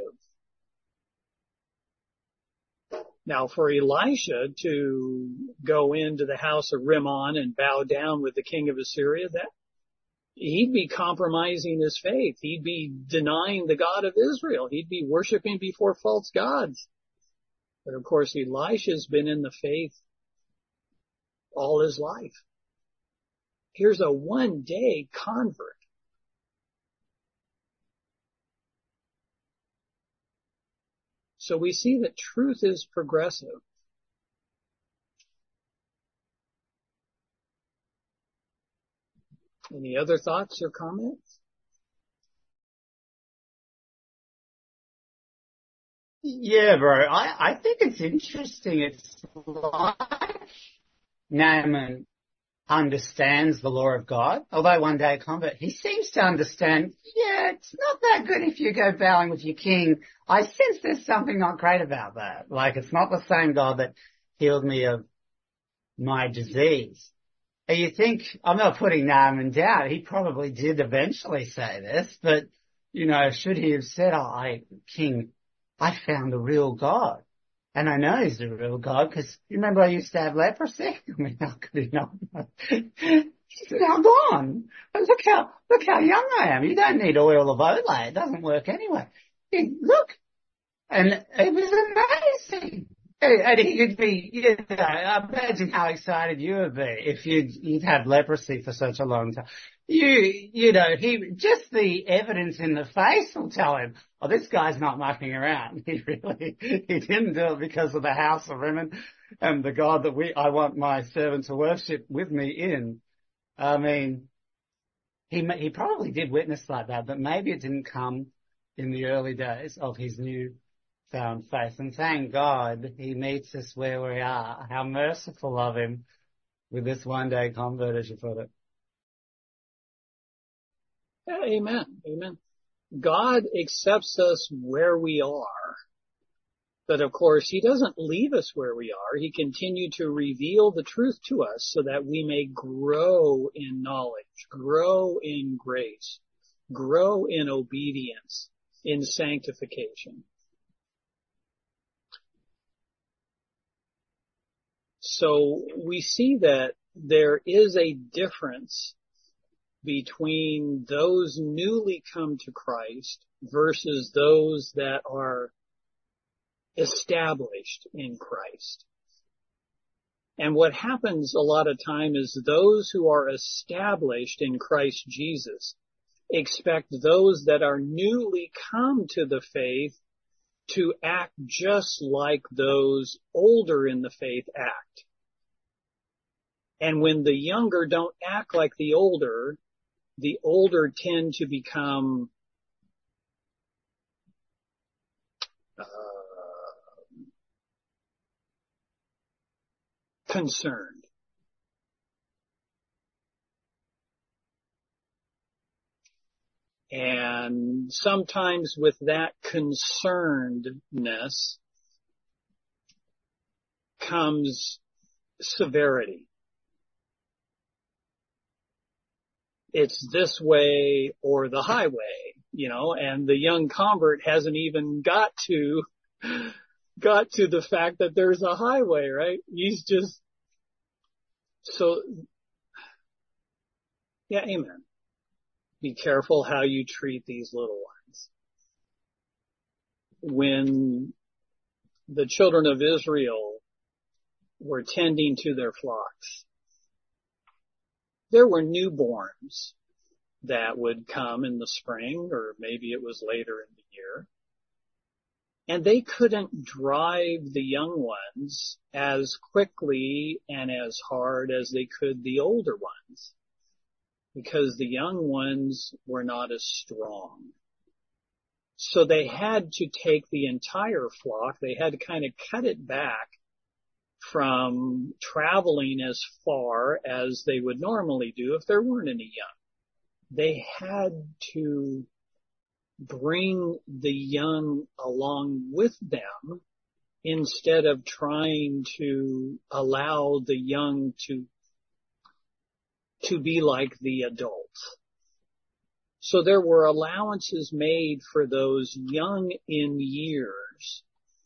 Now, for Elisha to go into the house of Rimmon and bow down with the king of Assyria, that he'd be compromising his faith. He'd be denying the God of Israel. He'd be worshiping before false gods. But of course, Elisha's been in the faith all his life. Here's a one-day convert. So we see that truth is progressive. Any other thoughts or comments? Yeah, bro. I think it's interesting. It's like Naaman understands the law of God, although one day convert, he seems to understand, it's not that good if you go bowing with your king. I sense there's something not great about that. Like, it's not the same God that healed me of my disease. And you think, I'm not putting Naaman down, he probably did eventually say this, but, should he have said, King, I found the real God. And I know he's the real God because you remember I used to have leprosy? I mean, how could he not? He's now gone. But look how young I am. You don't need oil of Olay. It doesn't work anyway. Look. And it was amazing. And you'd be, imagine how excited you would be if you'd had leprosy for such a long time. Just the evidence in the face will tell him, oh, this guy's not mucking around. He didn't do it because of the house of Rimmon and the God that I want my servant to worship with me in. I mean, he probably did witness like that, but maybe it didn't come in the early days of his newfound faith. And thank God he meets us where we are. How merciful of him with this one day convert, as you put it. Yeah, amen. Amen. God accepts us where we are. But of course, he doesn't leave us where we are. He continued to reveal the truth to us so that we may grow in knowledge, grow in grace, grow in obedience, in sanctification. So we see that there is a difference between those newly come to Christ versus those that are established in Christ. And what happens a lot of time is those who are established in Christ Jesus expect those that are newly come to the faith to act just like those older in the faith act. And when the younger don't act like the older tend to become concerned. And sometimes with that concernedness comes severity. It's this way or the highway, and the young convert hasn't even got to the fact that there's a highway, right? He's just, yeah, amen. Be careful how you treat these little ones. When the children of Israel were tending to their flocks, there were newborns that would come in the spring, or maybe it was later in the year, and they couldn't drive the young ones as quickly and as hard as they could the older ones, because the young ones were not as strong. So they had to take the entire flock. They had to kind of cut it back from traveling as far as they would normally do if there weren't any young. They had to bring the young along with them instead of trying to allow the young to be like the adults. So there were allowances made for those young in years,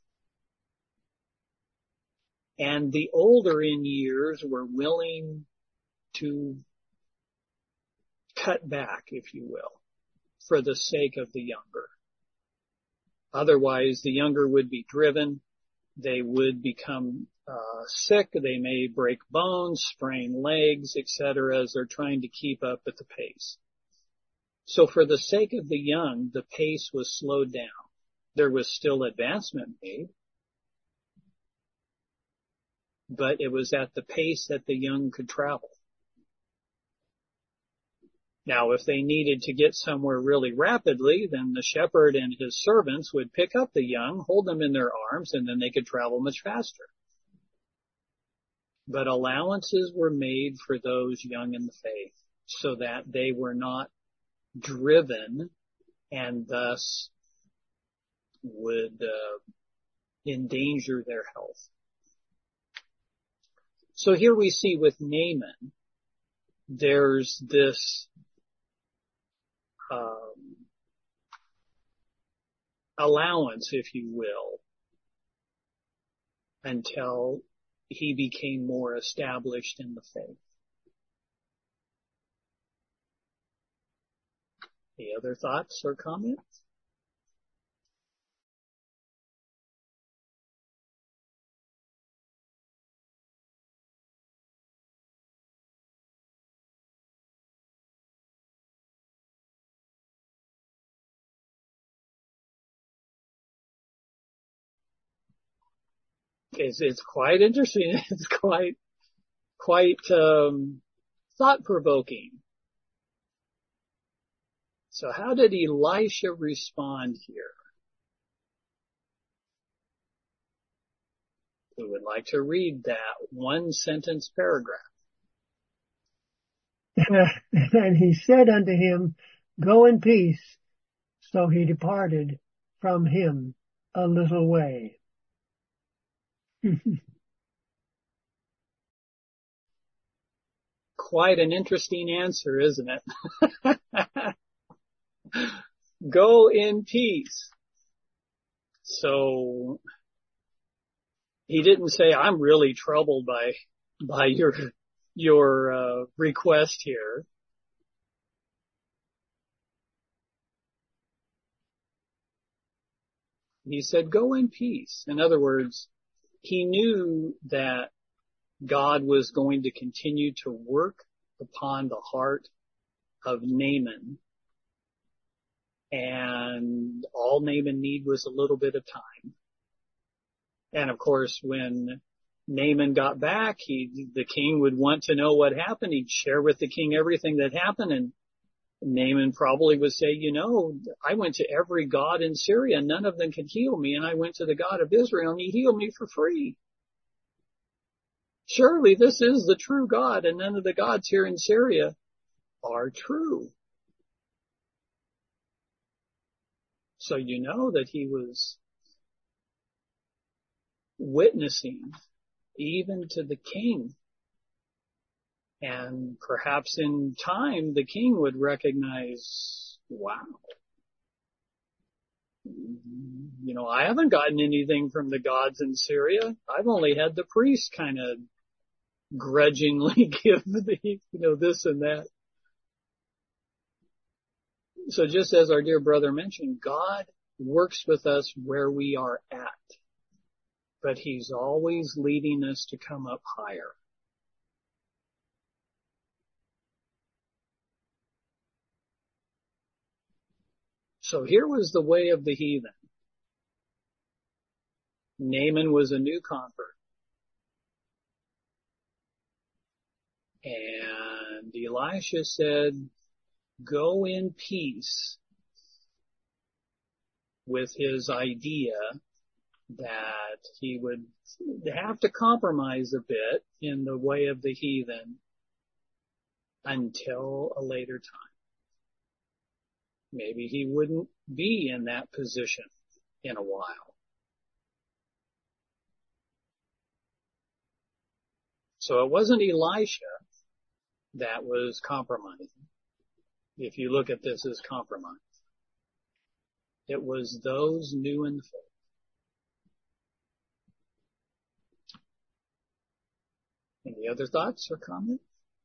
and the older in years were willing to cut back, if you will, for the sake of the younger. Otherwise, the younger would be driven. They would become sick. They may break bones, sprain legs, etc., as they're trying to keep up at the pace. So for the sake of the young, the pace was slowed down. There was still advancement made, but it was at the pace that the young could travel. Now, if they needed to get somewhere really rapidly, then the shepherd and his servants would pick up the young, hold them in their arms, and then they could travel much faster. But allowances were made for those young in the faith so that they were not driven and thus would endanger their health. So here we see with Naaman there's this allowance, if you will, until he became more established in the faith. Any other thoughts or comments? It's quite interesting. It's quite thought-provoking. So how did Elisha respond here? Who would like to read that one-sentence paragraph? And he said unto him, Go in peace. So he departed from him a little way. Quite an interesting answer, isn't it? Go in peace. So he didn't say, I'm really troubled by your request here. He said, go in peace. In other words, he knew that God was going to continue to work upon the heart of Naaman. And all Naaman needed was a little bit of time. And of course, when Naaman got back, the king would want to know what happened. He'd share with the king everything that happened, and Naaman probably would say, I went to every god in Syria, and none of them could heal me, and I went to the God of Israel, and he healed me for free. Surely this is the true God, and none of the gods here in Syria are true. So you know that he was witnessing even to the king. And perhaps in time, the king would recognize, wow, I haven't gotten anything from the gods in Syria. I've only had the priests kind of grudgingly give this and that. So just as our dear brother mentioned, God works with us where we are at, but he's always leading us to come up higher. So here was the way of the heathen. Naaman was a new convert. And Elisha said, go in peace, with his idea that he would have to compromise a bit in the way of the heathen until a later time. Maybe he wouldn't be in that position in a while. So it wasn't Elisha that was compromising. If you look at this as compromise, it was those new in the faith. Any other thoughts or comments?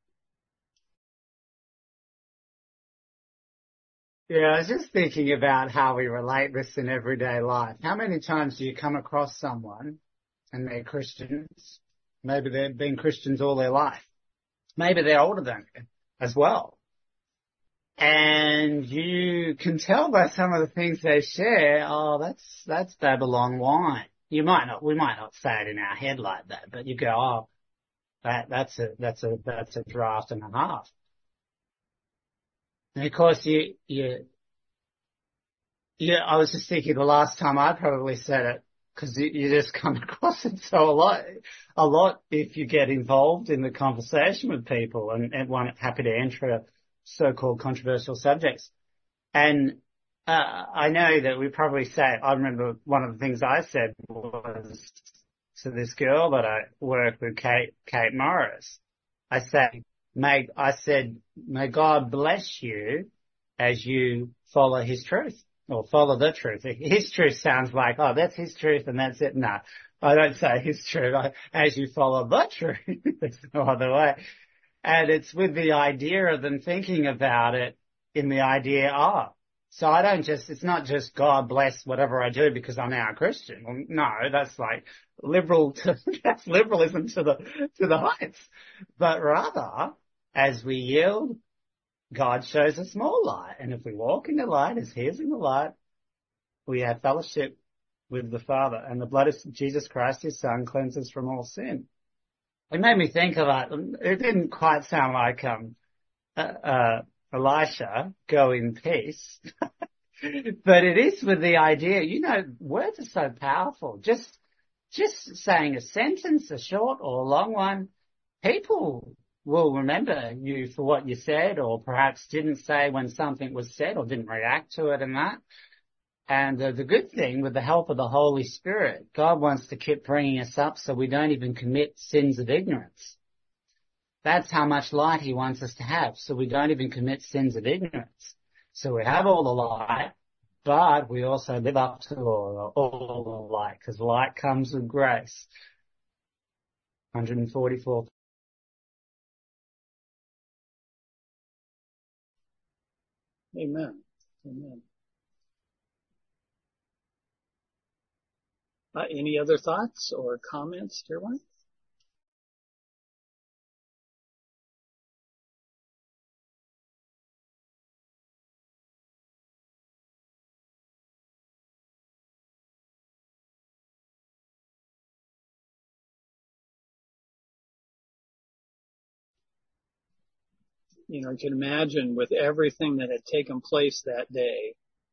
Yeah, I was just thinking about how we relate this in everyday life. How many times do you come across someone and they're Christians? Maybe they've been Christians all their life. Maybe they're older than you as well. And you can tell by some of the things they share, that's Babylon wine. We might not say it in our head like that, but you go, that's a draft and a half. And of course, I was just thinking the last time I probably said it, because you just come across it so a lot if you get involved in the conversation with people and one happy to enter so-called controversial subjects. And I know that we probably say, I remember one of the things I said was to this girl that I work with, Kate Morris. I say, may God bless you as you follow his truth or follow the truth. His truth sounds like, oh, that's his truth and that's it. No, I don't say his truth. As you follow the truth, there's no other way. And it's with the idea of them thinking about it in the idea of. So it's not just God bless whatever I do because I'm now a Christian. Well, no, that's like that's liberalism to the heights. But rather, as we yield, God shows us more light. And if we walk in the light as he is in the light, we have fellowship with the Father. And the blood of Jesus Christ, his Son, cleanses from all sin. It made me think of it. It didn't quite sound like Elisha, go in peace. But it is with the idea, words are so powerful. Just saying a sentence, a short or a long one, people will remember you for what you said or perhaps didn't say when something was said or didn't react to it and that. And the good thing, with the help of the Holy Spirit, God wants to keep bringing us up so we don't even commit sins of ignorance. That's how much light he wants us to have, so we don't even commit sins of ignorance. So we have all the light, but we also live up to all the light, because light comes with grace. 144. Amen. Amen. Any other thoughts or comments, dear one? You can imagine with everything that had taken place that day,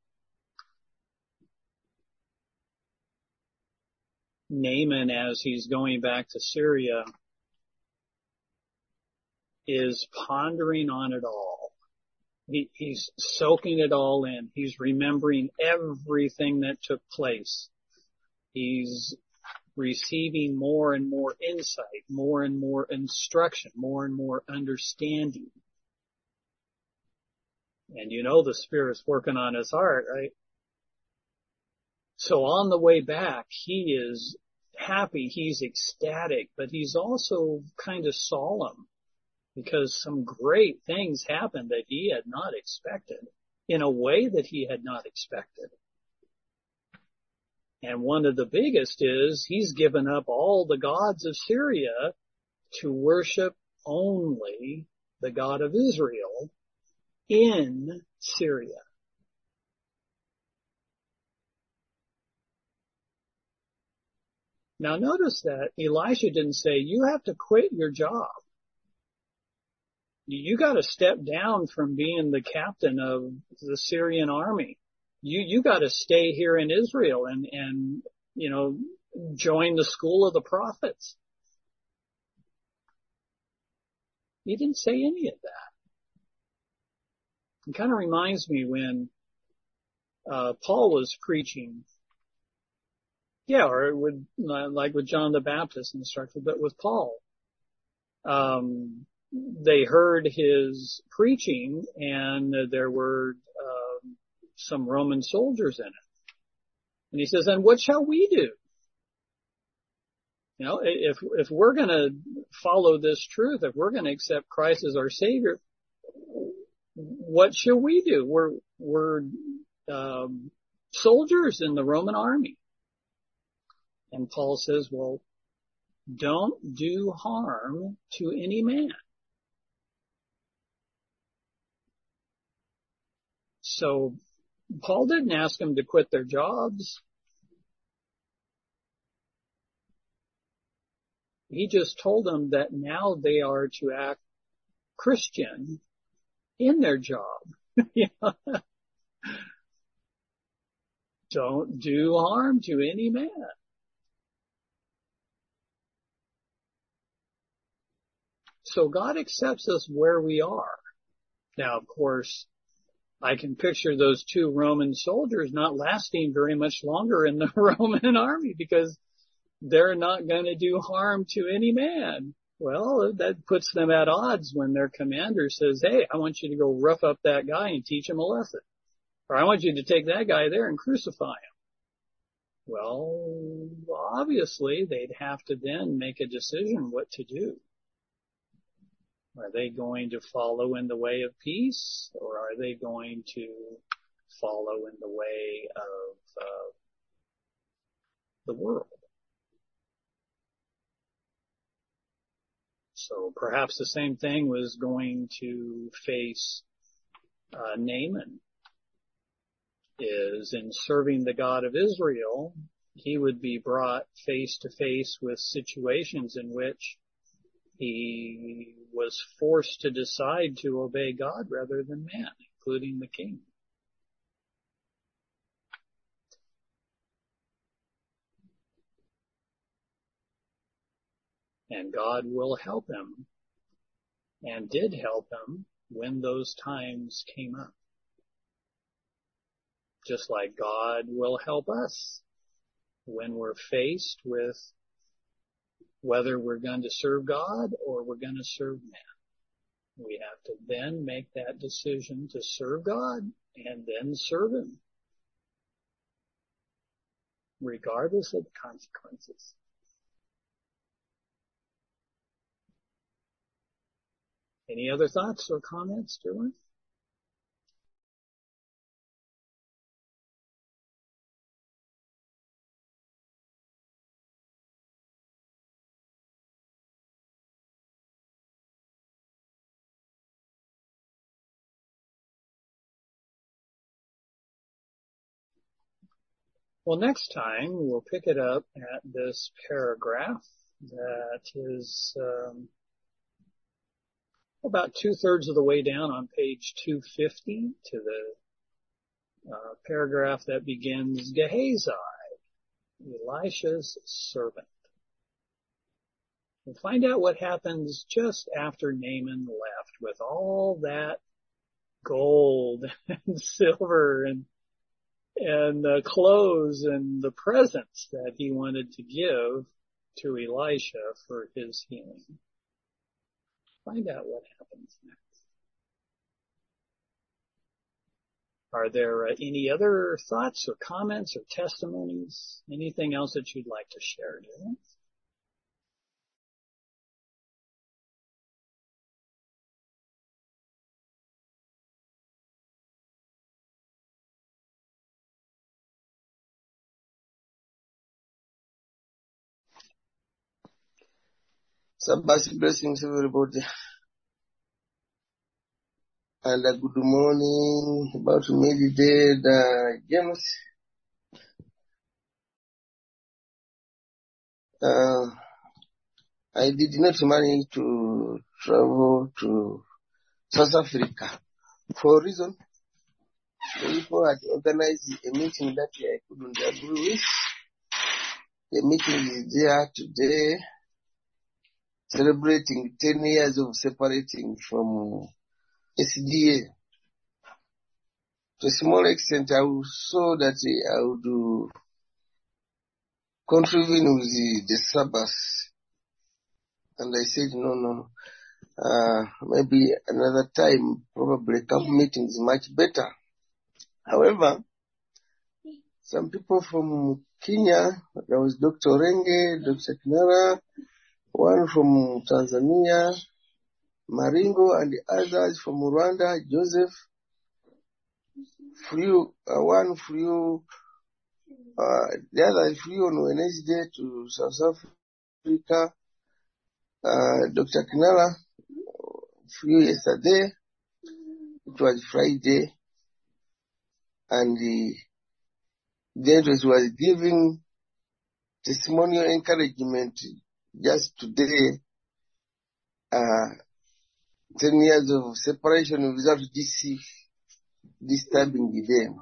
Naaman, as he's going back to Syria, is pondering on it all. He's soaking it all in. He's remembering everything that took place. He's receiving more and more insight, more and more instruction, more and more understanding. And the Spirit's working on his heart, right? So on the way back, he is happy, he's ecstatic, but he's also kind of solemn because some great things happened that he had not expected in a way that he had not expected. And one of the biggest is he's given up all the gods of Syria to worship only the God of Israel in Syria. Now notice that Elisha didn't say, you have to quit your job. You got to step down from being the captain of the Syrian army. You got to stay here in Israel and join the school of the prophets. He didn't say any of that. It kind of reminds me when Paul was preaching. Yeah, or it would, like with John the Baptist instructor, but with Paul. They heard his preaching and there were some Roman soldiers in it. And he says, and what shall we do? If we're going to follow this truth, if we're going to accept Christ as our Savior, what shall we do? We're soldiers in the Roman army. And Paul says, well, don't do harm to any man. So Paul didn't ask them to quit their jobs. He just told them that now they are to act Christian in their job. Don't do harm to any man. So God accepts us where we are. Now, of course, I can picture those two Roman soldiers not lasting very much longer in the Roman army because they're not going to do harm to any man. Well, that puts them at odds when their commander says, hey, I want you to go rough up that guy and teach him a lesson. Or I want you to take that guy there and crucify him. Well, obviously they'd have to then make a decision what to do. Are they going to follow in the way of peace, or are they going to follow in the way of the world? So perhaps the same thing was going to face Naaman, is in serving the God of Israel, he would be brought face to face with situations in which he was forced to decide to obey God rather than man, including the king. And God will help him, and did help him when those times came up. Just like God will help us when we're faced with whether we're going to serve God or we're going to serve man. We have to then make that decision to serve God and then serve him, regardless of the consequences. Any other thoughts or comments, Dylan? Well, next time we'll pick it up at this paragraph that is about 2/3 of the way down on page 250 to the paragraph that begins Gehazi, Elisha's servant. We'll find out what happens just after Naaman left with all that gold and silver and clothes and the presents that he wanted to give to Elisha for his healing. Find out what happens next. Are there any other thoughts or comments or testimonies? Anything else that you'd like to share, Dylan? Sabbath blessings, everybody. And good morning. About to meditate, James. I did not manage to travel to South Africa for a reason. The people had organized a meeting that I couldn't agree with. The meeting is there today, celebrating 10 years of separating from SDA. To a small extent, I saw that I would contribute with the Sabbath. And I said, no. Maybe another time, probably camp meeting is much better. However, some people from Kenya, there was Dr. Renge, Dr. Kinara, one from Tanzania, Maringo, and the others from Rwanda, Joseph, one flew, the other flew on Wednesday to South Africa. Dr. Kinara flew yesterday. It was Friday. And the dentist was giving testimonial encouragement just today, 10 years of separation without disturbing them.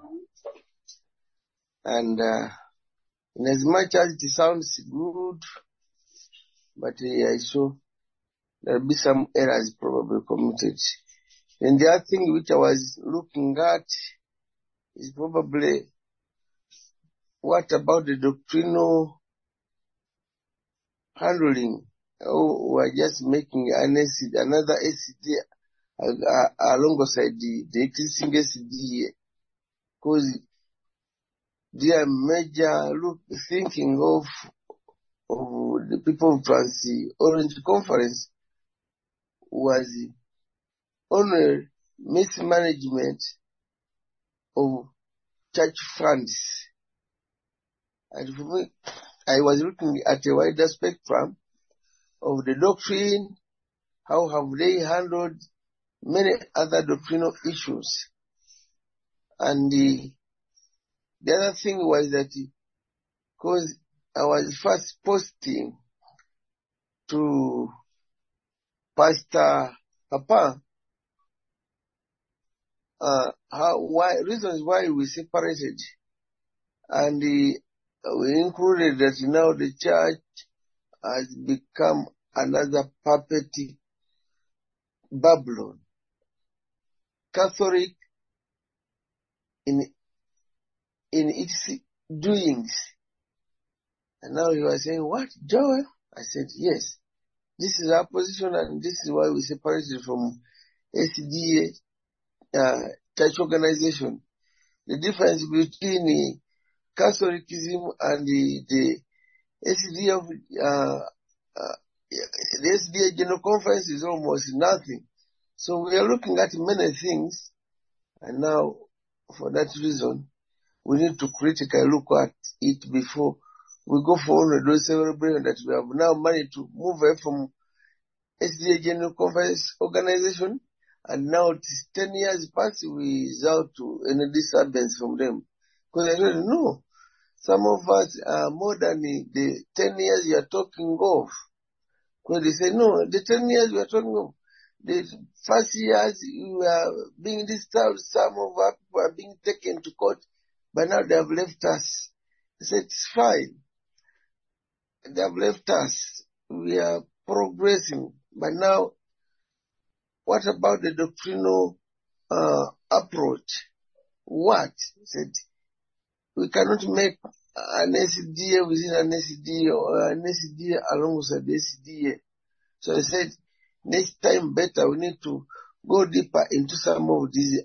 And in as much as it sounds good, but I saw there'll be some errors probably committed. And the other thing which I was looking at is probably what about the doctrinal handling who were just making another SCD alongside the existing SCD, because their major thinking of the people of Trans-Orange Conference was on mismanagement of church funds. And for me, I was looking at a wider spectrum of the doctrine, how have they handled many other doctrinal issues. And the other thing was that because I was first posting to Pastor Papa, reasons why we separated, and we included that now the church has become another puppet Babylon, Catholic in its doings. And now you are saying, what, Joel? I said, yes. This is our position, and this is why we separated from SDA church organization. The difference between Catholicism and the SDA of the SDA General Conference is almost nothing. So we are looking at many things, and now for that reason, we need to critically look at it before we go for one of those celebrations that we have now managed to move away from SDA General Conference organization, and now it's 10 years past without any disturbance from them. Because I don't know, some of us are more than the 10 years you are talking of. Because they say, no, the 10 years we are talking of, the first years you are being disturbed, some of our people are being taken to court, but now they have left us. I said, it's fine. They have left us. We are progressing. But now, what about the doctrinal approach? What? I said, we cannot make an SDA within an SDA or an SDA alongside the SDA. So I said, next time better we need to go deeper into some of these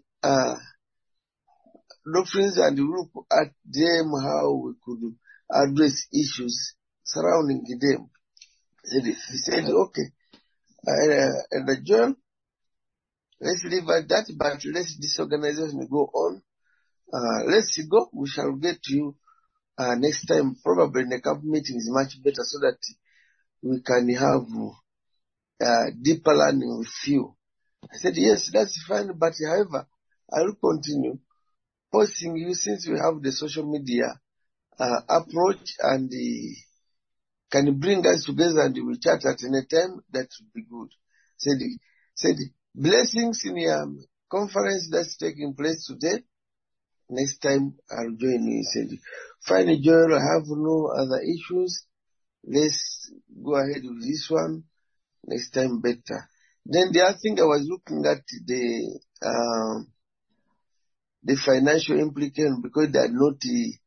doctrines and look at them, how we could address issues surrounding them. He said, okay, and John, let's leave at that, but let's this organization go on. Let's go. We shall get to you next time, probably in a couple meetings, much better, so that we can have deeper learning with you. I said, yes, that's fine, but however, I will continue posting you since we have the social media approach, and can bring us together and we chat at any time. That would be good. Said blessings in your conference that's taking place today. Next time I'll join you. He said, fine, Joel, I have no other issues. Let's go ahead with this one. Next time better. Then the other thing, I was looking at the financial implication, because they had not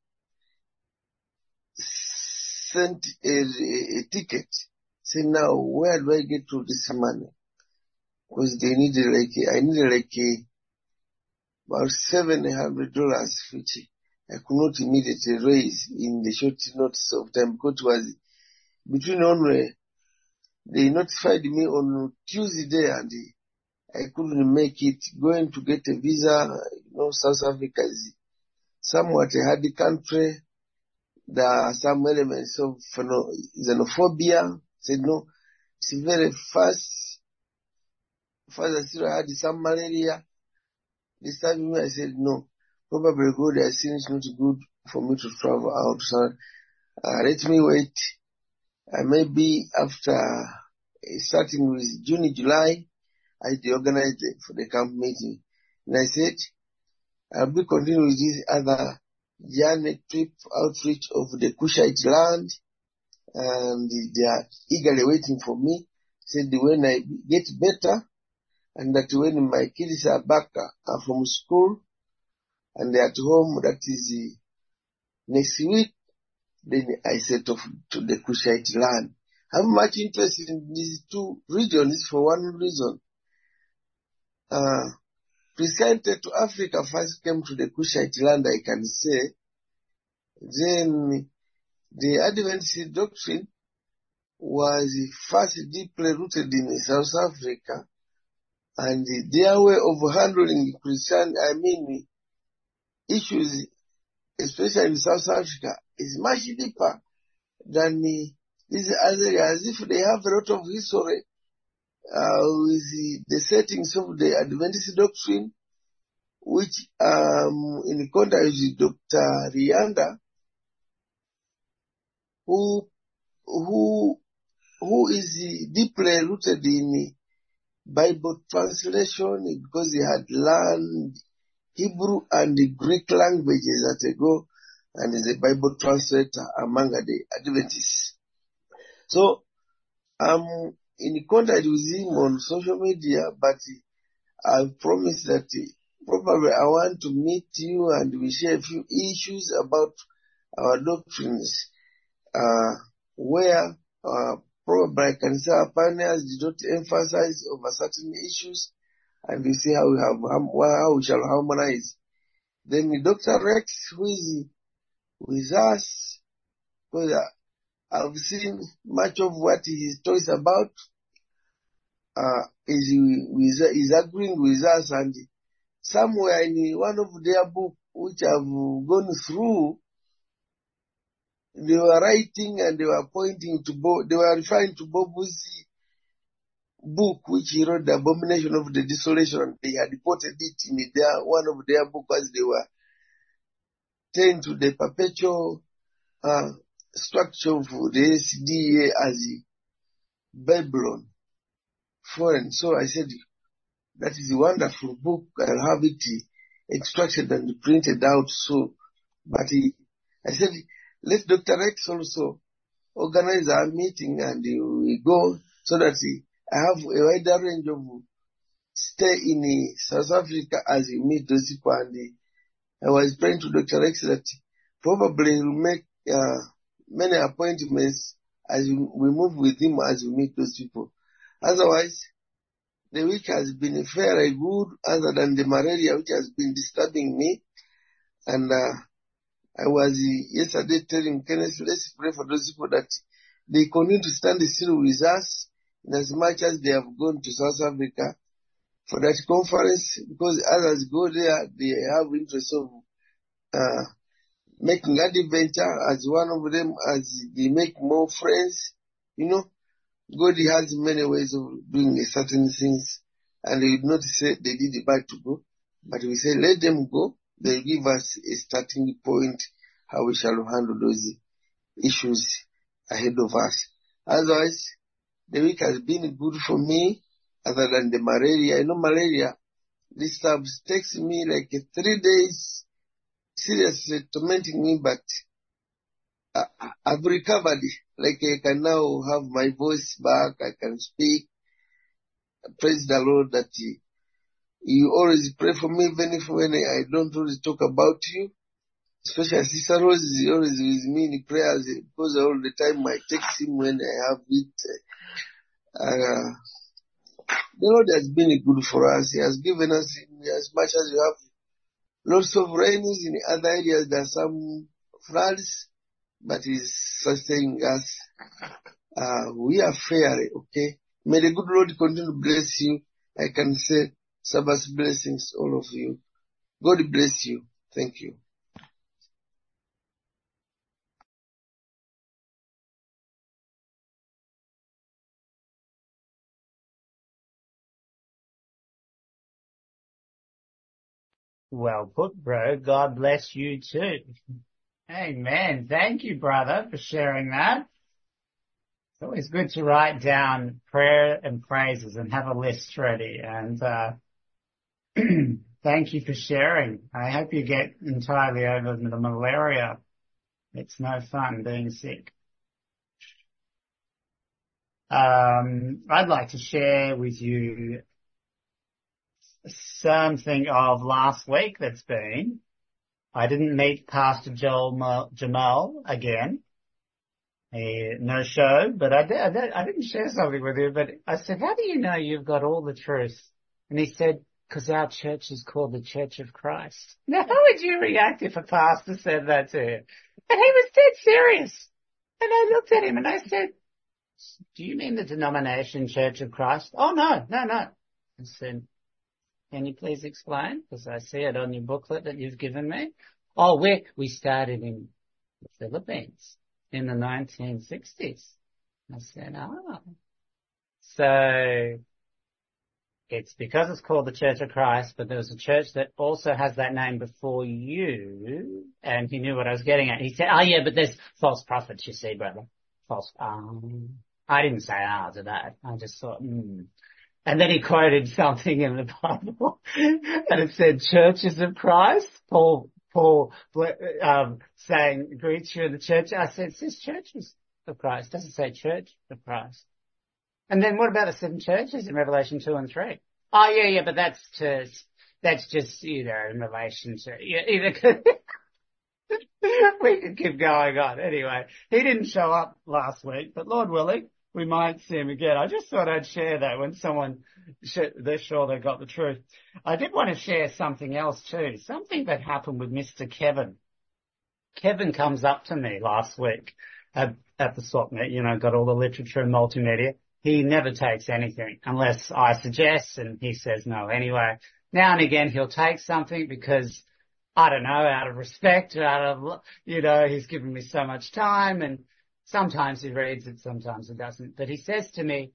sent a ticket. Say, now, where do I get to this money? Because they needed I needed about $700, which I could not immediately raise in the short notice of time, because it was between only, they notified me on Tuesday and I couldn't make it. Going to get a visa, South Africa is somewhat a hard country. There are some elements of xenophobia. Said no, it's very fast. First I still had some malaria. This time I said no, probably good. I think it's not good for me to travel out. So let me wait. Maybe after starting with June, July, I organized for the camp meeting. And I said, I'll be continuing with this other journey trip outreach of the Cushite land, and they are eagerly waiting for me. Said when I get better, and that when my kids are back from school and they're at home, that is next week, then I set off to the Cushite land. have much interest in these two regions for one reason. Christianity to Africa first came to the Cushite land, I can say. Then the Adventist doctrine was first deeply rooted in South Africa, and their way of handling issues, especially in South Africa, is much deeper than these other areas, as if they have a lot of history with the settings of the Adventist doctrine, which in contact with Dr. Rianda, who is deeply rooted in Bible translation, because he had learned Hebrew and the Greek languages at a go, and is a Bible translator among the Adventists. So I'm in contact with him on social media, but I've promised that probably I want to meet you and we share a few issues about our doctrines, where probably I can say our pioneers did not emphasize over certain issues, and we see how we shall harmonize. Then Dr. Rex, who is with us, because I've seen much of what he talks about, is agreeing with us, and somewhere in one of their books, which I've gone through, they were writing and they were pointing to they were referring to Bobu's book, which he wrote, The Abomination of the Desolation. They had quoted it in one of their books as they were turned to the perpetual structure of the SDA as Babylon foreign. So I said, that is a wonderful book. I'll have it extracted and printed out. So, but I said, let Dr. Rex also organize our meeting and we go so that I have a wider range of stay in South Africa as we meet those people. And I was praying to Dr. Rex that probably we'll make many appointments as we move with him as we meet those people. Otherwise, the week has been very good, other than the malaria which has been disturbing me. And I was yesterday telling Kenneth, let's pray for those people that they continue to stand still with us in as much as they have gone to South Africa for that conference, because others go there, they have interest of making adventure as one of them, as they make more friends. God has many ways of doing certain things, and we will not say they did it bad to go, but we say let them go. They give us a starting point how we shall handle those issues ahead of us. Otherwise, the week has been good for me, other than the malaria. Malaria, this stuff takes me like 3 days seriously tormenting me, but I've recovered. Like I can now have my voice back, I can speak. Praise the Lord that you always pray for me, even if when I don't always talk about you. Especially Sister Rose is always with me in prayers, because all the time I text him when I have it. The Lord has been good for us. He has given us, as much as we have lots of rains in other areas, there are some floods, but He's sustaining us. We are fair, okay? May the good Lord continue to bless you. I can say Sabbath blessings, all of you. God bless you. Thank you. Well put, bro. God bless you too. Amen. Thank you, brother, for sharing that. It's always good to write down prayer and praises and have a list ready. And thank you for sharing. I hope you get entirely over the malaria. It's no fun being sick. I'd like to share with you something of last week that's been. I didn't meet Pastor Jamal again. no show, but I didn't share something with you, but I said, how do you know you've got all the truth? And he said, because our church is called the Church of Christ. Now, how would you react if a pastor said that to you? And he was dead serious. And I looked at him and I said, do you mean the denomination Church of Christ? Oh, no. I said, can you please explain? Because I see it on your booklet that you've given me. Oh, we started in the Philippines in the 1960s. I said, oh. So it's because it's called the Church of Christ, but there was a church that also has that name before you, and he knew what I was getting at. He said, oh yeah, but there's false prophets, you see, brother. False, I didn't say to that. I just thought, And then he quoted something in the Bible, and it said, churches of Christ, Paul, saying, greet you in the church. I said, it says churches of Christ. It doesn't say Church of Christ. And then what about the 7 churches in Revelation 2 and 3? Oh, yeah, but that's just, in relation to, we could keep going on. Anyway, he didn't show up last week, but Lord willing, we might see him again. I just thought I'd share that when they're sure they got the truth. I did want to share something else too, something that happened with Mr. Kevin. Kevin comes up to me last week at the swap meet, got all the literature and multimedia. He never takes anything unless I suggest, and he says no anyway. Now and again he'll take something because, I don't know, out of respect, he's given me so much time, and sometimes he reads it, sometimes he doesn't. But he says to me,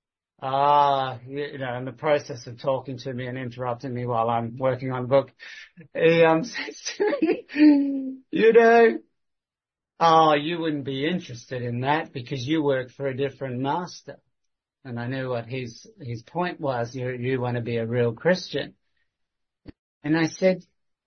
in the process of talking to me and interrupting me while I'm working on the book, he says to me, you wouldn't be interested in that because you work for a different master. And I knew what his point was. You want to be a real Christian. And I said,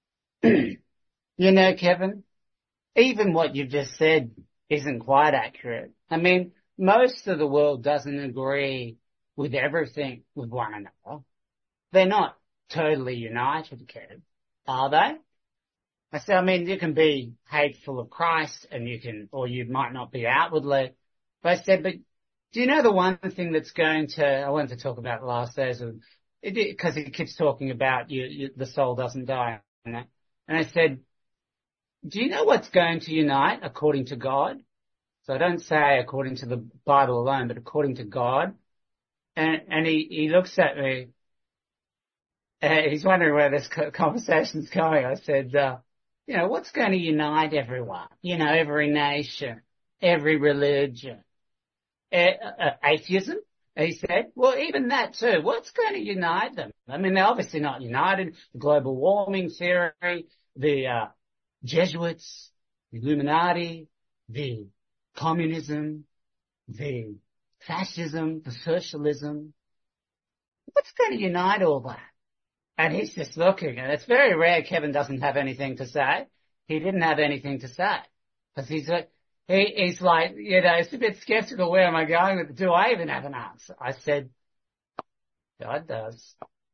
Kevin, even what you've just said isn't quite accurate. I mean, most of the world doesn't agree with everything with one another. They're not totally united, Kev, are they? I said, you can be hateful of Christ and or you might not be outwardly. But I said, but do you know the one thing that's I wanted to talk about the last days because he keeps talking about the soul doesn't die. And I said, do you know what's going to unite according to God? So I don't say according to the Bible alone, but according to God. And he looks at me, and he's wondering where this conversation's going. I said, what's going to unite everyone? Every nation, every religion. Atheism, he said. Well, even that too. What's going to unite them? They're obviously not united. The global warming theory, the Jesuits, the Illuminati, the communism, the fascism, the socialism. What's going to unite all that? And he's just looking, and it's very rare Kevin doesn't have anything to say. He didn't have anything to say because he's like, he's a bit skeptical. Where am I going with it? Do I even have an answer? I said, God does.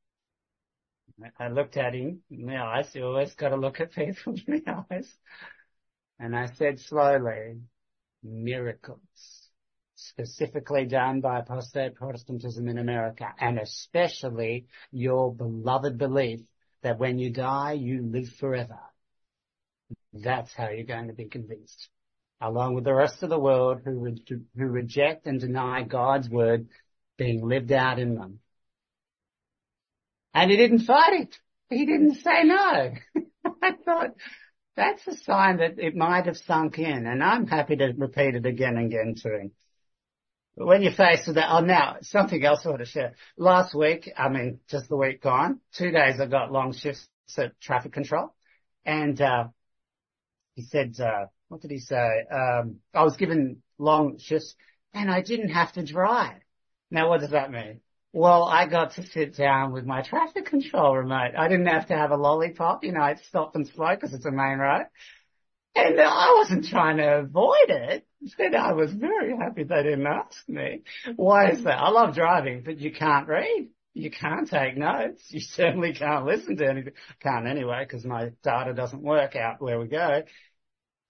I looked at him in the eyes. You always got to look at people in the eyes. And I said slowly, miracles, specifically done by apostate Protestantism in America, and especially your beloved belief that when you die, you live forever. That's how you're going to be convinced, along with the rest of the world who reject and deny God's word being lived out in them. And he didn't fight it. He didn't say no. I thought, that's a sign that it might have sunk in, and I'm happy to repeat it again and again to him. But when you're faced with that, now, something else I want to share. Last week, just the week gone, 2 days I got long shifts at traffic control, and he said, what did he say? I was given long shifts, and I didn't have to drive. Now, what does that mean? Well, I got to sit down with my traffic control remote. I didn't have to have a lollipop, I'd stop and slow because it's a main road. And I wasn't trying to avoid it. Instead, I was very happy they didn't ask me. Why is that? I love driving, but you can't read. You can't take notes. You certainly can't listen to anything. Can't anyway because my data doesn't work out where we go.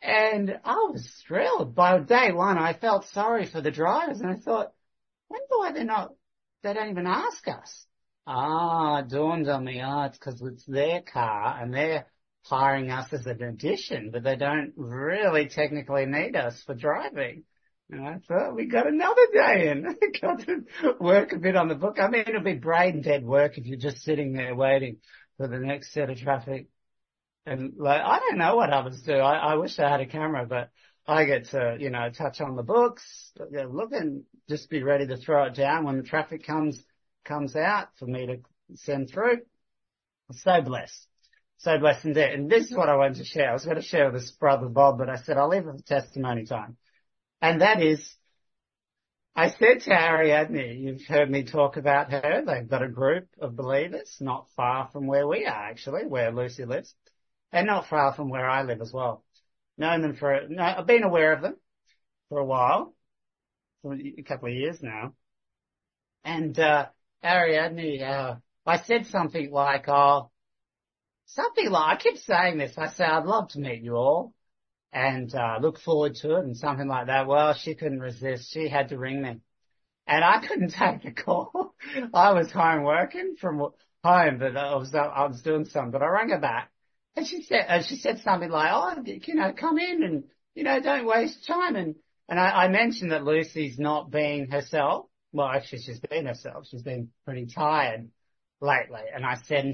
And I was thrilled. By day one, I felt sorry for the drivers, and I thought, wonder why they don't even ask us. It dawned on me, it's because it's their car and they're hiring us as an addition, but they don't really technically need us for driving. And I thought, we got another day in. Got to work a bit on the book. I mean, it'll be brain dead work if you're just sitting there waiting for the next set of traffic. And like, I don't know what others do. I wish I had a camera, but I get to, touch on the books, look and just be ready to throw it down when the traffic comes out for me to send through. So blessed. So blessed indeed. And this is what I wanted to share. I was going to share with this brother Bob, but I said I'll leave it for testimony time. And that is, I said to Ariadne, you've heard me talk about her. They've got a group of believers not far from where we are, actually, where Lucy lives, and not far from where I live as well. I've been aware of them for a while, for a couple of years now. And Ariadne, I said something like, I keep saying this. I say, I'd love to meet you all and look forward to it and something like that. Well, she couldn't resist. She had to ring me. And I couldn't take the call. I was home working from home, but I was doing something. But I rang her back. And she said something like, come in and, don't waste time. And I mentioned that Lucy's not being herself. Well, actually, she's been herself. She's been pretty tired lately. And I said,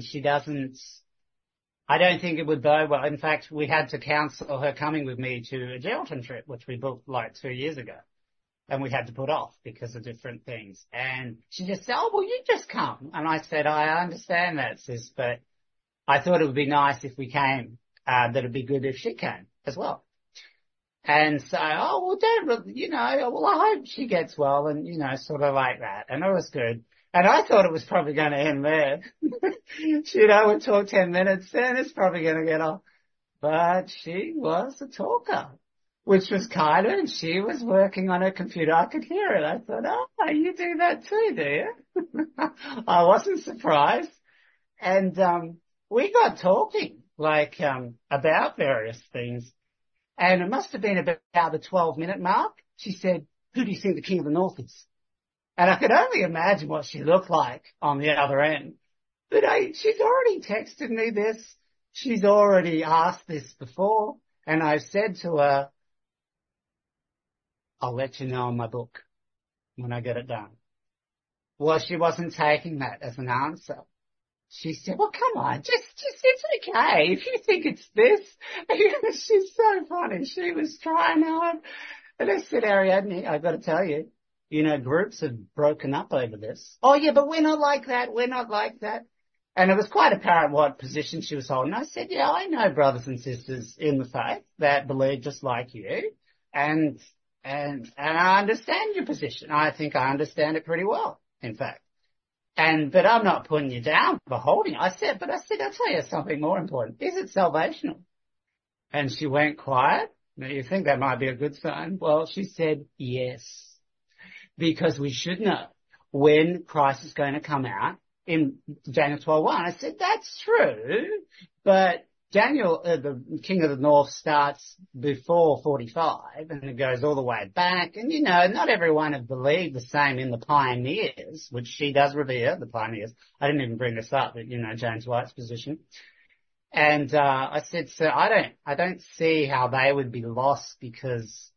I don't think it would go well. In fact, we had to cancel her coming with me to a Geraldton trip, which we booked like 2 years ago. And we had to put off because of different things. And she just said, well, you just come. And I said, I understand that, sis, but I thought it would be nice if we came, that it'd be good if she came as well. And so, I hope she gets well and, sort of like that. And it was good. And I thought it was probably going to end there. We'll talk 10 minutes, then it's probably going to get off. But she was a talker, which was kind of, and she was working on her computer. I could hear it. I thought, you do that too, do you? I wasn't surprised. And, we got talking, about various things. And it must have been about the 12-minute mark. She said, who do you think the King of the North is? And I could only imagine what she looked like on the other end. But she's already texted me this. She's already asked this before. And I said to her, I'll let you know in my book when I get it done. Well, she wasn't taking that as an answer. She said, well, come on, just, it's okay. If you think it's this, she's so funny. She was trying hard. And I said, Ariadne, I've got to tell you, groups have broken up over this. Oh yeah, but we're not like that. We're not like that. And it was quite apparent what position she was holding. I said, yeah, I know brothers and sisters in the faith that believe just like you. And I understand your position. I think I understand it pretty well, in fact. But I'm not putting you down for holding it. I said, I'll tell you something more important. Is it salvational? And she went quiet. Now you think that might be a good sign. Well, she said, yes, because we should know when Christ is going to come out in Daniel 12:1. I said, that's true, but Daniel, the King of the North, starts before 45 and it goes all the way back. And, not everyone have believed the same in the pioneers, which she does revere, the pioneers. I didn't even bring this up, but, James White's position. And, I said, so I don't see how they would be lost because,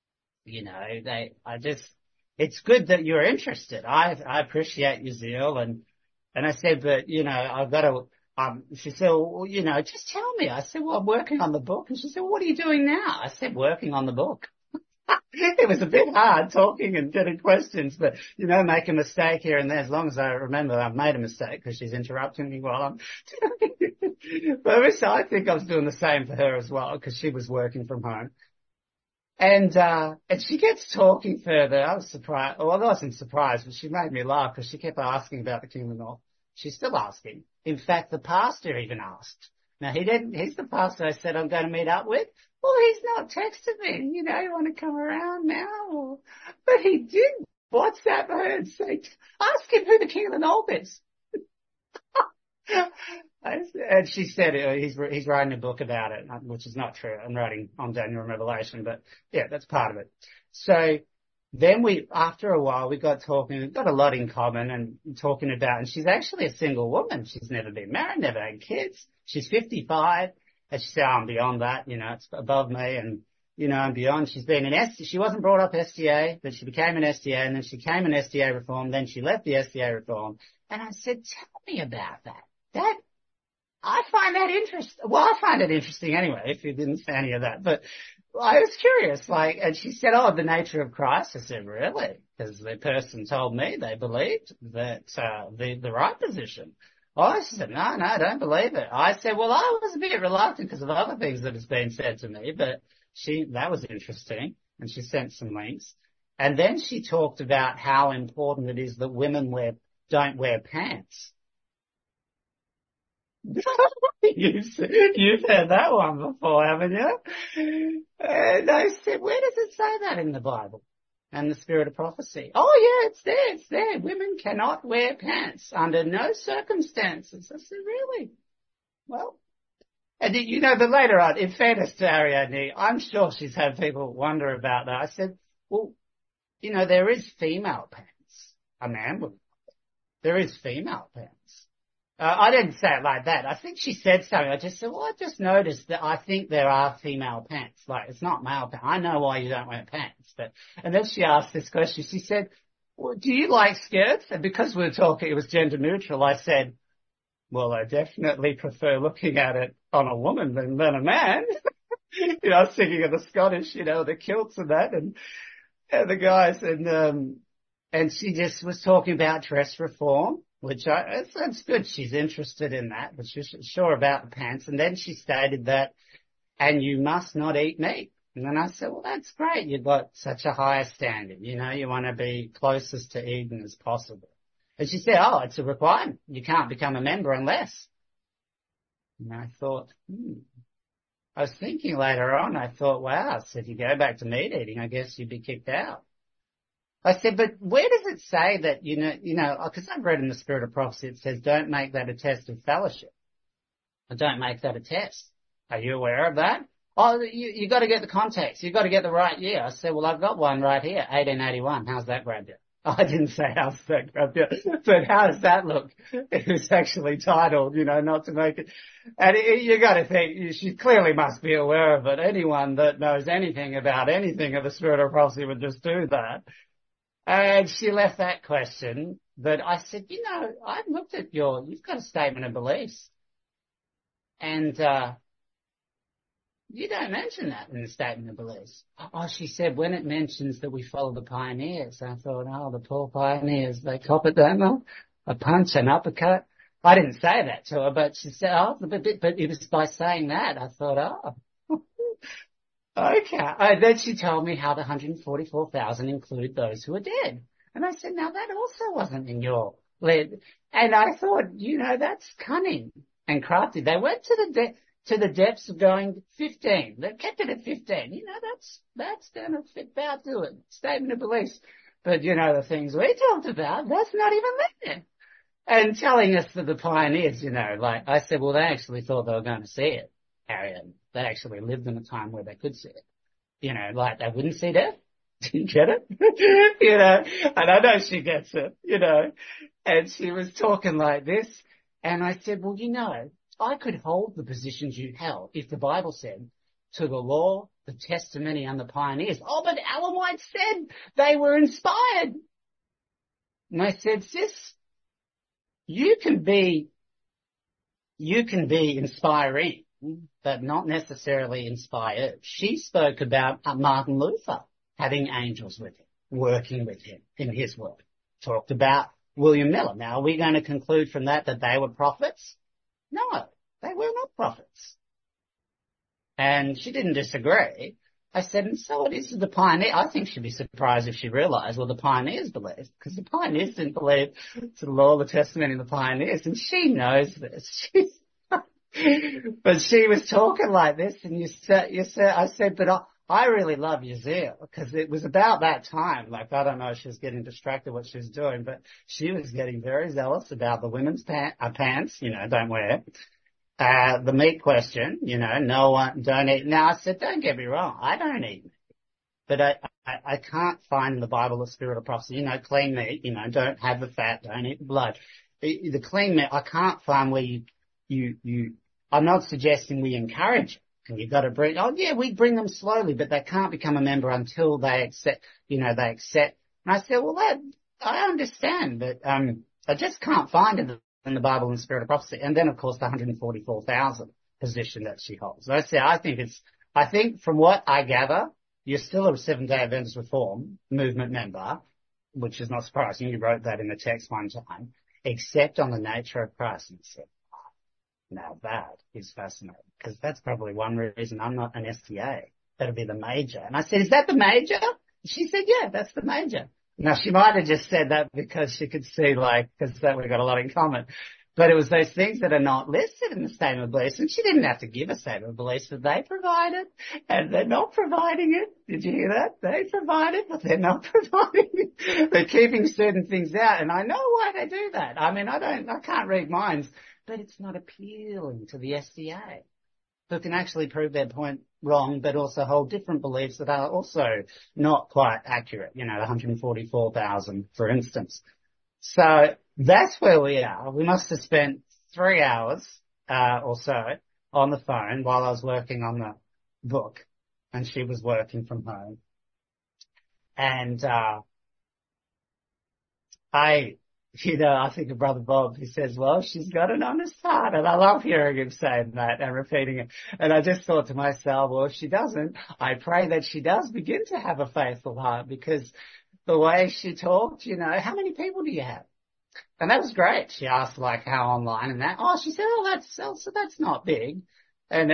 it's good that you're interested. I appreciate your zeal. And I said, but, I've got to, she said, well, just tell me. I said, well, I'm working on the book. And she said, well, what are you doing now? I said, working on the book. It was a bit hard talking and getting questions, but, make a mistake here and there. As long as I remember I've made a mistake because she's interrupting me while I'm But I think I was doing the same for her as well because she was working from home. And she gets talking further. I was surprised. Well, I wasn't surprised, but she made me laugh because she kept asking about the King of the North. She's still asking. In fact, the pastor even asked. Now, he's the pastor I said I'm going to meet up with. Well, he's not texted me. You want to come around now? But he did WhatsApp her and say, ask him who the King of the North is. And she said he's writing a book about it, which is not true. I'm writing on Daniel and Revelation, but yeah, that's part of it. So then after a while, we got talking, we've got a lot in common and talking about, and she's actually a single woman. She's never been married, never had kids. She's 55. And she said, I'm beyond that, it's above me and, I'm beyond. She's been she wasn't brought up SDA, but she became an SDA and then she became an SDA reform. Then she left the SDA reform. And I said, tell me about that. I find that interesting. Well, I find it interesting anyway, if you didn't say any of that. But I was curious, and she said, the nature of Christ. I said, really? Because the person told me they believed that, the right position. Oh, she said, no, I don't believe it. I said, well, I was a bit reluctant because of other things that has been said to me, but that was interesting. And she sent some links. And then she talked about how important it is that women don't wear pants. You've heard that one before, haven't you? And I said, where does it say that in the Bible? And the spirit of prophecy. Oh yeah, it's there. Women cannot wear pants under no circumstances. I said, really? Well, and but later on, in fairness to Ariadne, I'm sure she's had people wonder about that. I said, well, there is female pants. A man would. There is female pants. I didn't say it like that. I think she said something. I just said, well, I just noticed that I think there are female pants. It's not male pants. I know why you don't wear pants. And then she asked this question. She said, well, do you like skirts? And because we were talking, it was gender neutral, I said, well, I definitely prefer looking at it on a woman than a man. I was thinking of the Scottish, the kilts and that and the guys. And she just was talking about dress reform. Which that's good. She's interested in that, but she's sure about the pants. And then she stated that, and you must not eat meat. And then I said, well, that's great. You've got such a higher standard. You want to be closest to Eden as possible. And she said, it's a requirement. You can't become a member unless. And I thought, I was thinking later on, I thought, wow, so if you go back to meat eating, I guess you'd be kicked out. I said, but where does it say that, because I've read in the spirit of prophecy, it says, don't make that a test of fellowship. Or don't make that a test. Are you aware of that? Oh, you got to get the context. You got to get the right year. I said, well, I've got one right here, 1881. How's that grab you? I didn't say how's that grab you, but how does that look? It was actually titled, not to make it. And you got to think, she clearly must be aware of it. Anyone that knows anything about anything of the spirit of prophecy would just do that. And she left that question, but I said, I've looked at you've got a statement of beliefs. And, you don't mention that in the statement of beliefs. Oh, she said, when it mentions that we follow the pioneers, I thought, the poor pioneers, they cop it, don't they? A punch, an uppercut. I didn't say that to her, but she said, but it was by saying that, I thought, okay. Then she told me how the 144,000 included those who are dead. And I said, now that also wasn't in your lead. And I thought, that's cunning and crafty. They went to the depths of going 15. They kept it at 15. That's going to fit about to it. Statement of beliefs. But the things we talked about, that's not even there. And telling us that the pioneers, I said, well, they actually thought they were going to see it, Arian. They actually lived in a time where they could see it. They wouldn't see death. Do you get it? And I know she gets it, and she was talking like this. And I said, well, I could hold the positions you held if the Bible said to the law, the testimony and the pioneers. Oh, but Ellen White said they were inspired. And I said, sis, you can be inspiring, but not necessarily inspired. She spoke about Martin Luther having angels with him, working with him in his work. Talked about William Miller. Now, are we going to conclude from that they were prophets? No, they were not prophets. And she didn't disagree. I said, and so it is the pioneer. I think she'd be surprised if she realised, well, the pioneers believed, because the pioneers didn't believe to the law, the testimony, and the pioneers, and she knows this. But she was talking like this, and I said, but I really love your zeal because it was about that time. Like, I don't know if she was getting distracted what she was doing, but she was getting very zealous about the women's pants, don't wear. The meat question, no one, don't eat. Now I said, don't get me wrong, I don't eat meat, but I can't find in the Bible the spirit of prophecy, clean meat, don't have the fat, don't eat the blood. The clean meat, I can't find where I'm not suggesting we encourage it. And you've got to we bring them slowly, but they can't become a member until they accept. And I said, well, I understand, but, I just can't find it in the Bible and spirit of prophecy. And then, of course, the 144,000 position that she holds. I say, I think from what I gather, you're still a Seventh-day Adventist Reform movement member, which is not surprising. You wrote that in the text one time, except on the nature of Christ. And I said, now that is fascinating, because that's probably one reason I'm not an STA. That'll be the major. And I said, is that the major? She said, yeah, that's the major. Now, she might have just said that because she could see, because we've got a lot in common. But it was those things that are not listed in the statement of beliefs. And she didn't have to give a statement of beliefs, but they provided, and they're not providing it. Did you hear that? They provided, but they're not providing it. They're keeping certain things out, and I know why they do that. I mean, I can't read minds, but it's not appealing to the SDA, who can actually prove their point wrong, but also hold different beliefs that are also not quite accurate. The 144,000, for instance. So that's where we are. We must have spent 3 hours, or so on the phone while I was working on the book, and she was working from home. And, I think of Brother Bob, who says, well, she's got an honest heart. And I love hearing him saying that and repeating it. And I just thought to myself, well, if she doesn't, I pray that she does begin to have a faithful heart, because the way she talked, how many people do you have? And that was great. She asked how online and that. Oh, she said, that's not big. And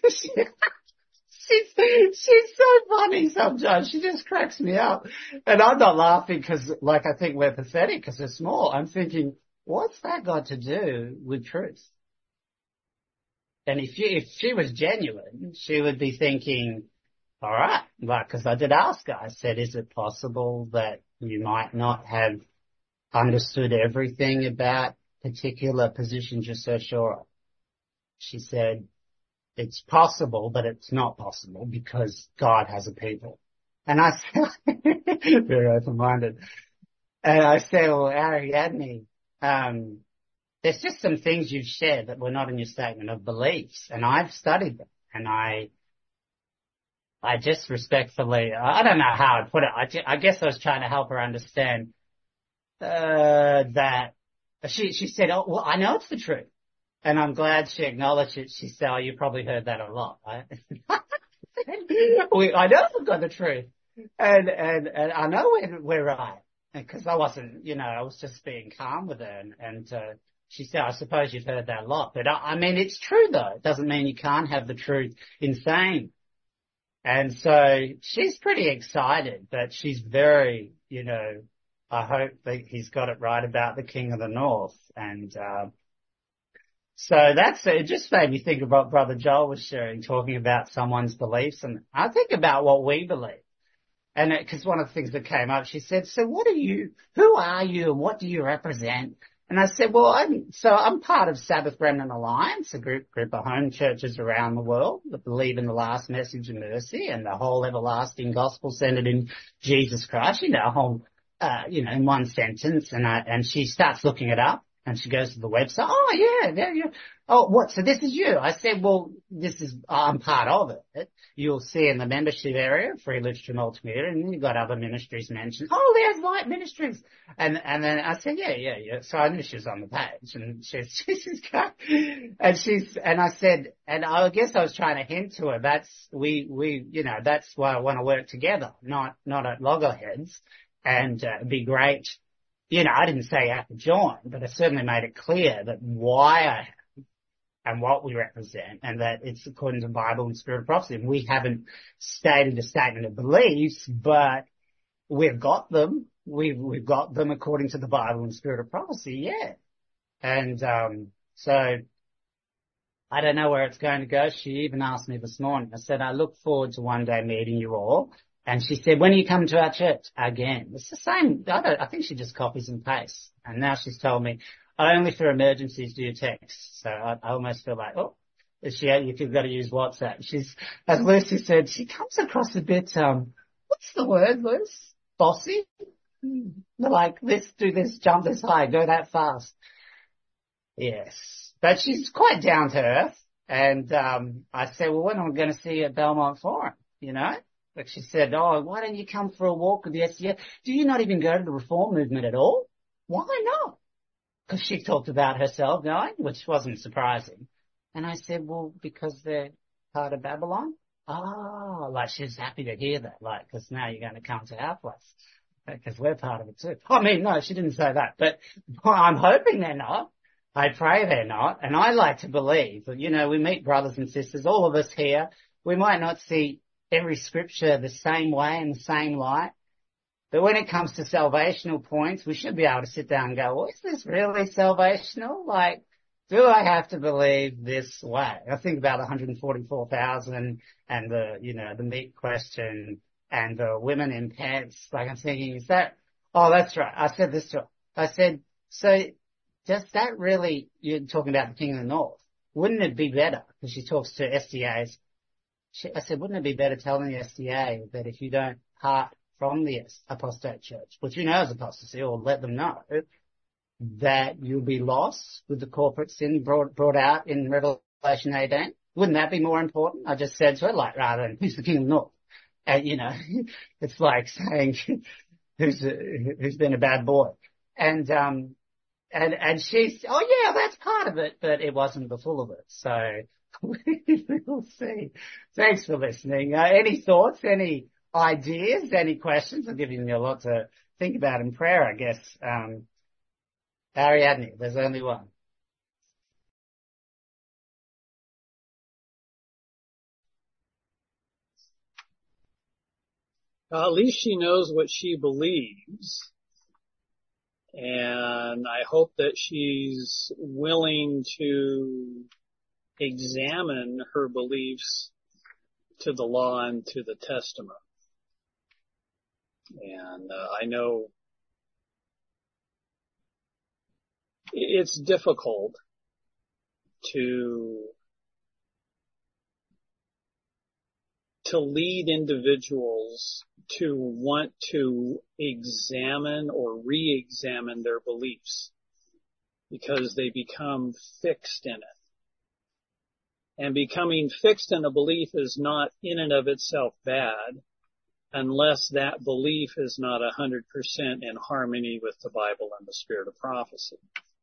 she's so funny sometimes. She just cracks me up. And I'm not laughing because, I think we're pathetic because we're small. I'm thinking, what's that got to do with truth? And if she was genuine, she would be thinking, all right, because I did ask her. I said, is it possible that you might not have understood everything about particular positions you're so sure of? She said, it's possible, but it's not possible because God has a people. And I said, very open-minded. And I said, well, Ariadne, there's just some things you've shared that were not in your statement of beliefs. And I've studied them. And I just respectfully, I don't know how I'd put it. I guess I was trying to help her understand, that she said, oh, well, I know it's the truth. And I'm glad she acknowledged it. She said, oh, you probably heard that a lot. Right? I know we've got the truth. And I know we're right. Because I wasn't, I was just being calm with her. And she said, I suppose you've heard that a lot. But I mean, it's true though. It doesn't mean you can't have the truth in saying. And so she's pretty excited, but she's very, I hope that he's got it right about the King of the North. And, so it just made me think of what Brother Joel was sharing, talking about someone's beliefs. And I think about what we believe. And because one of the things that came up, she said, so who are you and what do you represent? And I said, well, I'm part of Sabbath Remnant Alliance, a group of home churches around the world that believe in the last message of mercy and the whole everlasting gospel centered in Jesus Christ, in one sentence. And she starts looking it up. And she goes to the website. Oh, yeah, there you. Oh, what? So this is you? I said, well, I'm part of it. You'll see in the membership area, Free Literature Multimedia, and you've got other ministries mentioned. Oh, there's Light Ministries. And then I said, yeah. So I knew she was on the page, and she's and I said, and I guess I was trying to hint to her, that's why I want to work together, not at loggerheads, and it'd be great. I didn't say you have to join, but I certainly made it clear that why I have and what we represent, and that it's according to the Bible and spirit of prophecy. And we haven't stated a statement of beliefs, but we've got them. We've got them according to the Bible and spirit of prophecy, yeah. And so I don't know where it's going to go. She even asked me this morning. I said, I look forward to one day meeting you all. And she said, when are you coming to our church again? It's the same. I think she just copies and pastes. And now she's told me, only for emergencies do you text. So I almost feel like, oh, you've got to use WhatsApp. As Lucy said, she comes across a bit, what's the word, Luce? Bossy? Like, let's do this, jump this high, go that fast. Yes. But she's quite down to earth. And, I said, well, when am I going to see you at Belmont Forum? You know? Like she said, oh, why don't you come for a walk with the SDF? Do you not even go to the reform movement at all? Why not? Because she talked about herself going, which wasn't surprising. And I said, well, because they're part of Babylon? Oh, like she's happy to hear that, like, because now you're going to come to our place. Because we're part of it too. I mean, no, she didn't say that, but I'm hoping they're not. I pray they're not. And I like to believe that, you know, we meet brothers and sisters, all of us here. We might not see every scripture the same way in the same light. But when it comes to salvational points, we should be able to sit down and go, well, is this really salvational? Like, do I have to believe this way? I think about 144,000 and the meat question and the women in pants. Like I'm thinking, that's right. I said this to her. I said, so does that really, you're talking about the King of the North. Wouldn't it be better? Because she talks to SDAs. I said, wouldn't it be better telling the SDA that if you don't part from the apostate church, which you know is apostasy, or let them know, that you'll be lost with the corporate sin brought out in Revelation 18? Wouldn't that be more important? I just said to her, like, rather than who's the King of the North? And, you know, it's like saying who's been a bad boy. And she's, oh yeah, that's part of it, but it wasn't the full of it. So we'll see. Thanks for listening. Any thoughts, any ideas, any questions? I'm giving you a lot to think about in prayer, I guess. Ariadne, there's only one. At least she knows what she believes. And I hope that she's willing to examine her beliefs to the law and to the testament. And I know it's difficult to lead individuals to want to examine or re-examine their beliefs because they become fixed in it. And becoming fixed in a belief is not in and of itself bad unless that belief is not 100% in harmony with the Bible and the spirit of prophecy.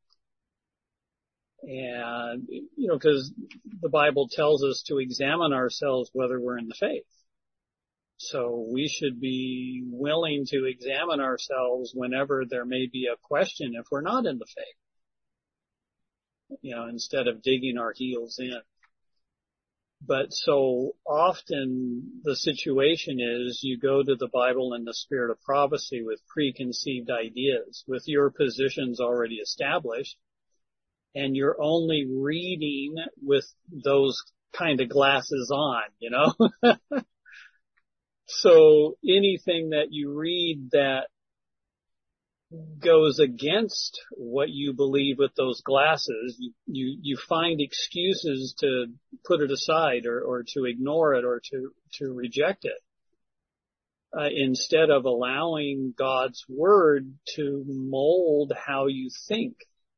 And, you know, because the Bible tells us to examine ourselves whether we're in the faith. So we should be willing to examine ourselves whenever there may be a question if we're not in the faith. You know, instead of digging our heels in. But so often the situation is you go to the Bible and the spirit of prophecy with preconceived ideas, with your positions already established, and you're only reading with those kind of glasses on, you know? So anything that you read that goes against what you believe with those glasses, you find excuses to put it aside or to ignore it or to reject it, instead of allowing God's word to mold how you think.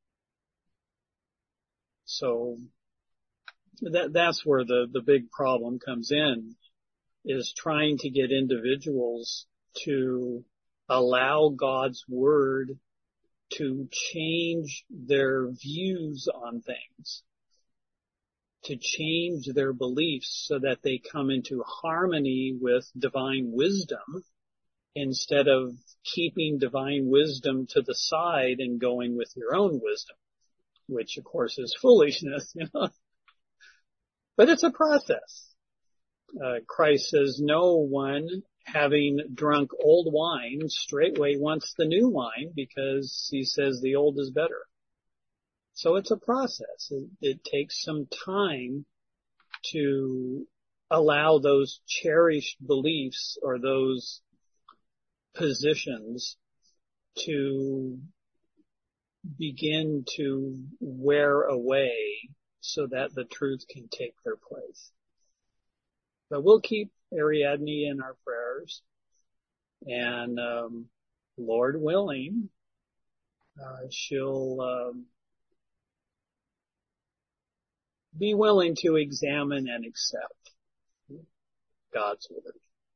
So that's where the big problem comes in, is trying to get individuals to allow God's word to change their views on things, to change their beliefs so that they come into harmony with divine wisdom instead of keeping divine wisdom to the side and going with your own wisdom, which of course is foolishness, you know. But it's a process. Christ says, no one having drunk old wine straightway wants the new wine, because he says the old is better. So it's a process. It takes some time to allow those cherished beliefs or those positions to begin to wear away so that the truth can take their place. But we'll keep Ariadne in our prayers, and Lord willing, she'll be willing to examine and accept God's word.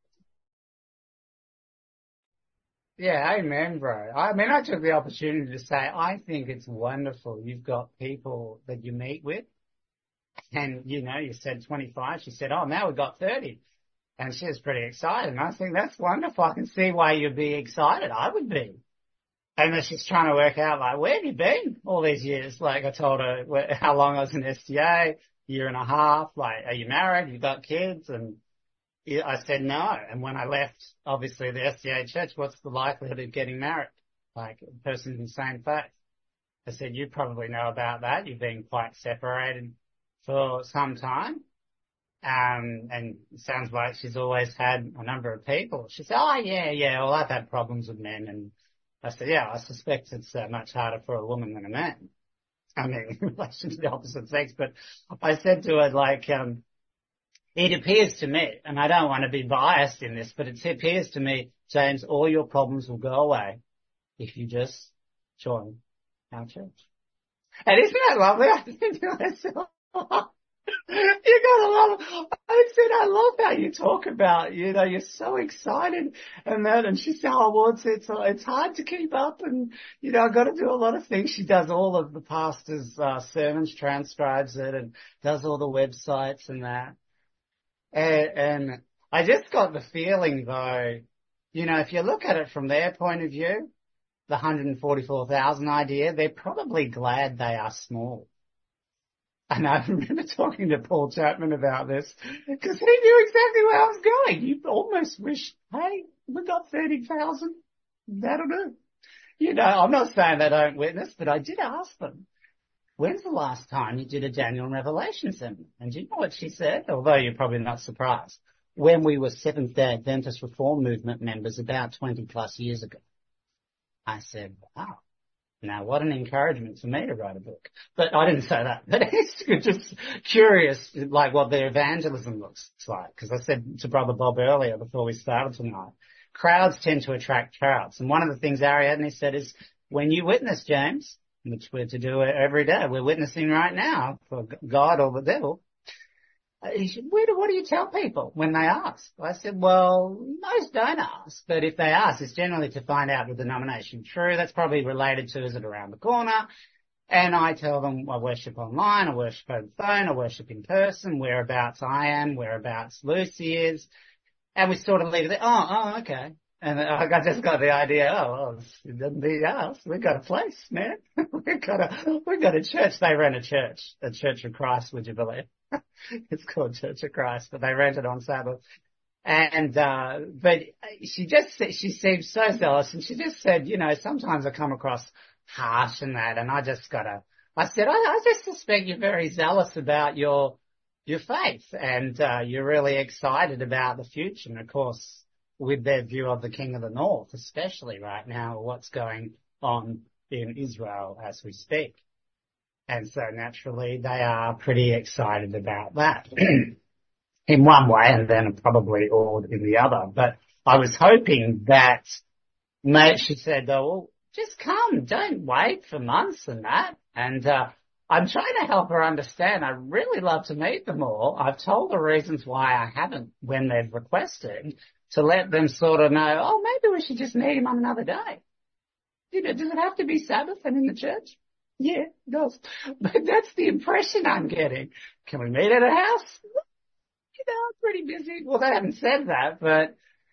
Yeah, amen, bro. I mean, I took the opportunity to say, I think it's wonderful. You've got people that you meet with, and, you know, you said 25. She said, oh, now we've got 30. And she was pretty excited. And I think that's wonderful. I can see why you'd be excited. I would be. And then she's trying to work out, like, where have you been all these years? Like, I told her how long I was in SDA, year and a half. Like, are you married? You got kids? And I said no. And when I left, obviously, the SDA church, what's the likelihood of getting married? Like, a person in the same faith. I said, you probably know about that. You've been quite separated for some time. And it sounds like she's always had a number of people. She said, oh, yeah, well, I've had problems with men. And I said, yeah, I suspect it's much harder for a woman than a man. I mean, in relation to the opposite sex. But I said to her, like, it appears to me, and I don't want to be biased in this, but it appears to me, James, all your problems will go away if you just join our church. And isn't that lovely? I think to myself, you gotta love, I said, I love how you talk about, you know, you're so excited and that, and she said, oh, well, it's hard to keep up and, you know, I've got to do a lot of things. She does all of the pastor's, sermons, transcribes it and does all the websites and that. And I just got the feeling though, you know, if you look at it from their point of view, the 144,000 idea, they're probably glad they are small. And I remember talking to Paul Chapman about this because he knew exactly where I was going. You almost wish, hey, we got 30,000. That'll do. You know, I'm not saying they don't witness, but I did ask them, when's the last time you did a Daniel and Revelation seminar? And do you know what she said? Although you're probably not surprised. When we were Seventh-day Adventist Reform Movement members about 20 plus years ago. I said, wow. Now, what an encouragement for me to write a book. But I didn't say that. But it's just curious, like, what their evangelism looks like. Because I said to Brother Bob earlier, before we started tonight, crowds tend to attract crowds. And one of the things Ariadne said is, when you witness, James, which we're to do every day, we're witnessing right now for God or the devil. He said, what do you tell people when they ask? I said, well, most don't ask, but if they ask, it's generally to find out the denomination. True, that's probably related to, is it around the corner? And I tell them I worship online, I worship over the phone, I worship in person, whereabouts I am, whereabouts Lucy is. And we sort of leave it there, oh, okay. And I just got the idea, well, it doesn't be us. We've got a place, man. We've got a church. They rent a Church of Christ, would you believe? It's called Church of Christ, but they rent it on Sabbath. And, but she seemed so zealous and she just said, you know, sometimes I come across harsh and that, and I said, I just suspect you're very zealous about your faith and, you're really excited about the future. And of course, with their view of the King of the North, especially right now, what's going on in Israel as we speak. And so naturally they are pretty excited about that in one way and then probably awed in the other. But I was hoping that, she said, oh, well, just come, don't wait for months and that. And, I'm trying to help her understand. I really love to meet them all. I've told the reasons why I haven't when they've requested to let them sort of know, oh, maybe we should just meet him on another day. You know, does it have to be Sabbath and in the church? Yeah, it does. But that's the impression I'm getting. Can we meet at a house? You know, I'm pretty busy. Well, they haven't said that, but,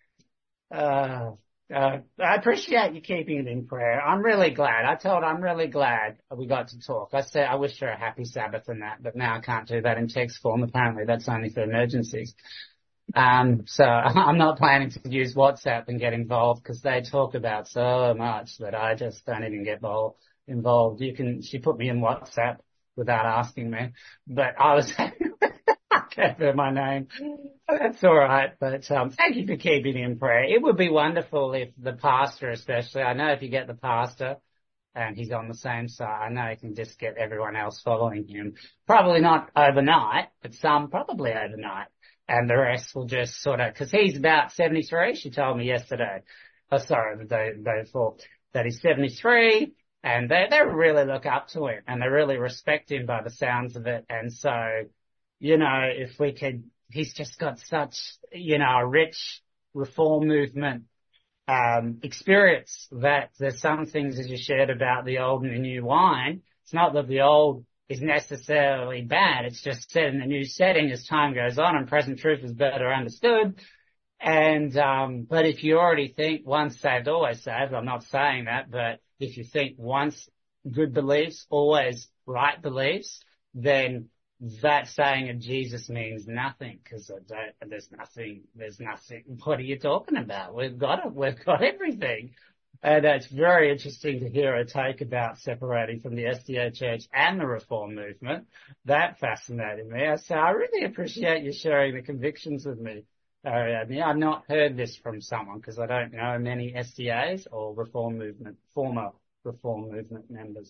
I appreciate you keeping it in prayer. I'm really glad. I told her I'm really glad we got to talk. I said I wish her a happy Sabbath and that, but now I can't do that in text form. Apparently that's only for emergencies. So I'm not planning to use WhatsApp and get involved because they talk about so much that I just don't even get involved. She put me in WhatsApp without asking me, but I was, I gave her my name. That's all right. But, thank you for keeping in prayer. It would be wonderful if the pastor, especially, I know if you get the pastor and he's on the same side, I know he can just get everyone else following him. Probably not overnight, but some probably overnight. And the rest will just sort of, cause he's about 73, she told me yesterday. Oh, sorry, the day before, that he's 73, and they really look up to him, and they really respect him by the sounds of it. And so, you know, if we could, he's just got such, you know, a rich reform movement, experience that there's some things, as you shared about the old and the new wine. It's not that the old is necessarily bad. It's just set in a new setting as time goes on and present truth is better understood. And, but if you already think once saved, always saved, I'm not saying that, but if you think once good beliefs, always right beliefs, then that saying of Jesus means nothing, because there's nothing. What are you talking about? We've got everything. And it's very interesting to hear a take about separating from the SDA Church and the Reform movement. That fascinated me. So I really appreciate you sharing the convictions with me, Ariadne. I've not heard this from someone because I don't know many SDAs or former Reform movement members.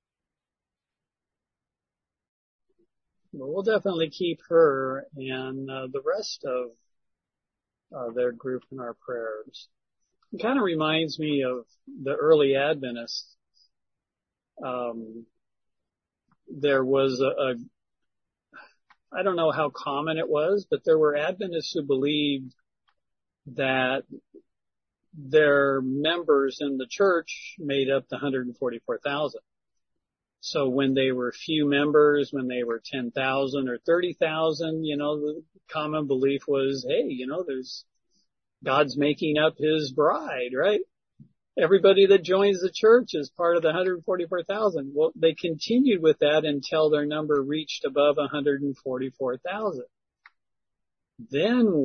Well, we'll definitely keep her and the rest of their group in our prayers. It kind of reminds me of the early Adventists. There was I don't know how common it was, but there were Adventists who believed that their members in the church made up the 144,000. So when they were few members, when they were 10,000 or 30,000, you know, the common belief was, hey, you know, God's making up his bride, right? Everybody that joins the church is part of the 144,000. Well, they continued with that until their number reached above 144,000. Then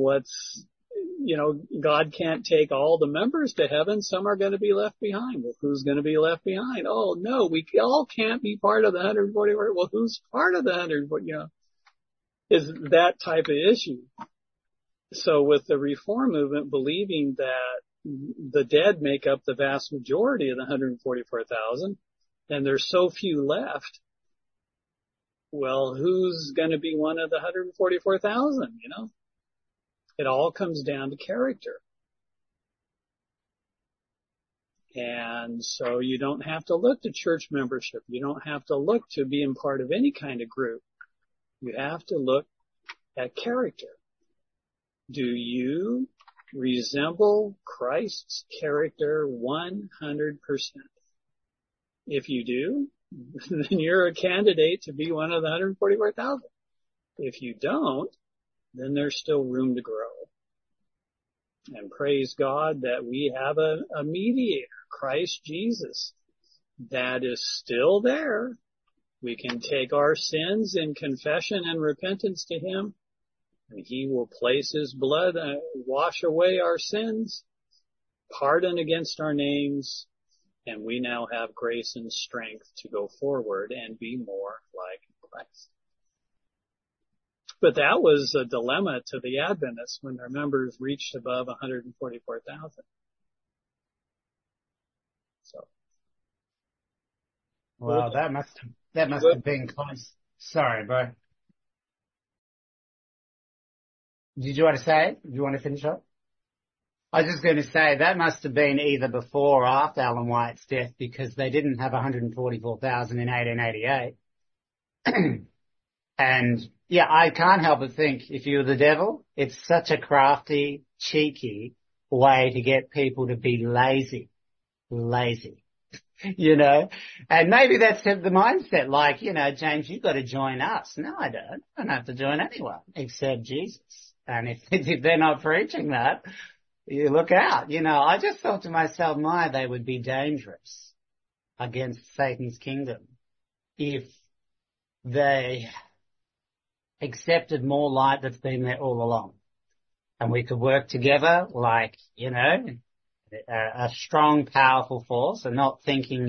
God can't take all the members to heaven. Some are going to be left behind. Well, who's going to be left behind? Oh, no, we all can't be part of the 144. Well, who's part of the 140? You know, is that type of issue. So with the Reform movement believing that the dead make up the vast majority of the 144,000 and there's so few left, well, who's going to be one of the 144,000, you know? It all comes down to character. And so you don't have to look to church membership. You don't have to look to being part of any kind of group. You have to look at character. Do you resemble Christ's character 100%? If you do, then you're a candidate to be one of the 144,000. If you don't, then there's still room to grow. And praise God that we have a mediator, Christ Jesus, that is still there. We can take our sins in confession and repentance to him, and he will place his blood and wash away our sins, pardon against our names, and we now have grace and strength to go forward and be more like Christ. But that was a dilemma to the Adventists when their members reached above 144,000. So. Well, that must have been close. Sorry, bro. Did you want to say it? Do you want to finish up? I was just going to say that must have been either before or after Ellen White's death, because they didn't have 144,000 in 1888. And yeah, I can't help but think if you're the devil, it's such a crafty, cheeky way to get people to be lazy, you know, and maybe that's the mindset. Like, you know, James, you've got to join us. No, I don't. I don't have to join anyone except Jesus. And if they're not preaching that, you look out. You know, I just thought to myself, they would be dangerous against Satan's kingdom if they accepted more light that's been there all along. And we could work together like, you know, a strong, powerful force, and not thinking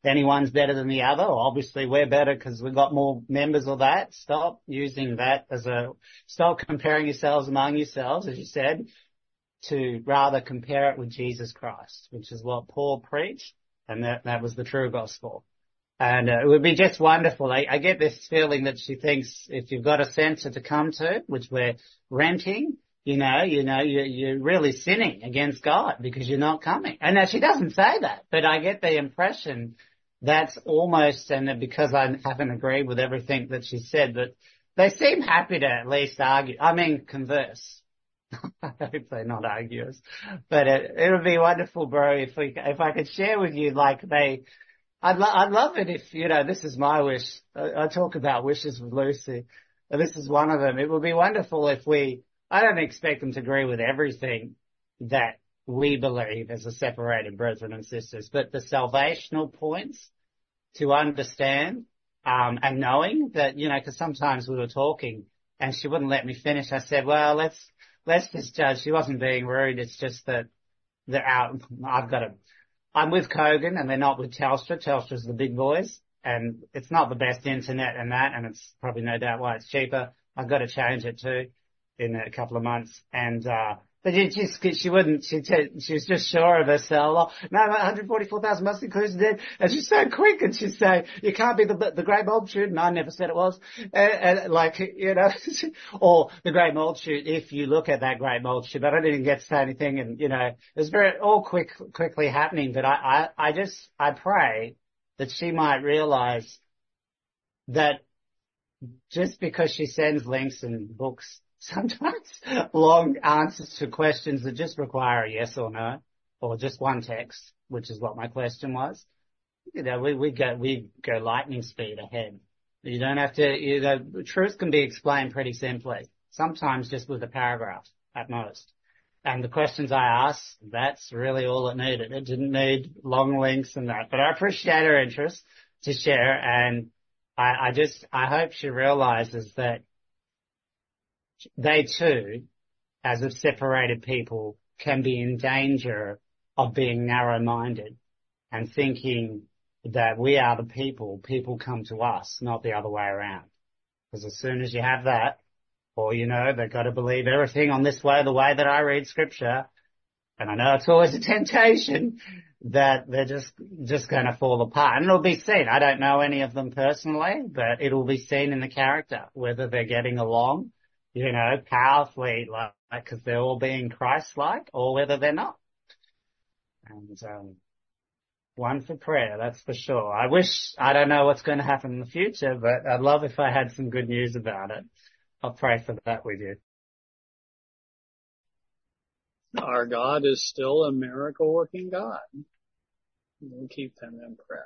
anyone's better than the other. Obviously, we're better because we've got more members of that. Stop using that stop comparing yourselves among yourselves, as you said, to rather compare it with Jesus Christ, which is what Paul preached, and that was the true gospel. And it would be just wonderful. I get this feeling that she thinks if you've got a centre to come to, which we're renting, you're really sinning against God because you're not coming. And now she doesn't say that, but I get the impression that's almost, and because I haven't agreed with everything that she said, but they seem happy to at least converse. I hope they're not arguers, but it would be wonderful, bro, if I could share with you, I'd love it if, this is my wish. I talk about wishes with Lucy. This is one of them. It would be wonderful if I don't expect them to agree with everything that we believe as a separated brethren and sisters, but the salvational points to understand, and knowing that, cause sometimes we were talking and she wouldn't let me finish. I said, well, let's just judge. She wasn't being rude. It's just that they're out. I'm with Kogan and they're not with Telstra. Telstra's the big boys and it's not the best internet and that, and it's probably no doubt why it's cheaper. I've got to change it too in a couple of months. And, but she wouldn't, she was just sure of herself. Oh, no, 144,000 must include dead. And she's so quick and she'd say, you can't be the great multitude. And I never said it was. Or the great multitude, if you look at that great multitude, but I didn't get to say anything. And, it was all quickly happening. But I pray that she might realize that just because she sends links and books, sometimes long answers to questions that just require a yes or no, or just one text, which is what my question was. We go lightning speed ahead. You don't have to, truth can be explained pretty simply, sometimes just with a paragraph at most. And the questions I asked, that's really all it needed. It didn't need long links and that, but I appreciate her interest to share. And I hope she realizes that they too, as a separated people, can be in danger of being narrow-minded and thinking that we are the people come to us, not the other way around. Because as soon as you have that, or they've got to believe everything on this way, the way that I read scripture, and I know it's always a temptation, that they're just going to fall apart. And it'll be seen. I don't know any of them personally, but it'll be seen in the character, whether they're getting along, powerfully, because they're all being Christ-like, or whether they're not. And, one for prayer, that's for sure. I don't know what's going to happen in the future, but I'd love if I had some good news about it. I'll pray for that with you. Our God is still a miracle-working God. We'll keep them in prayer.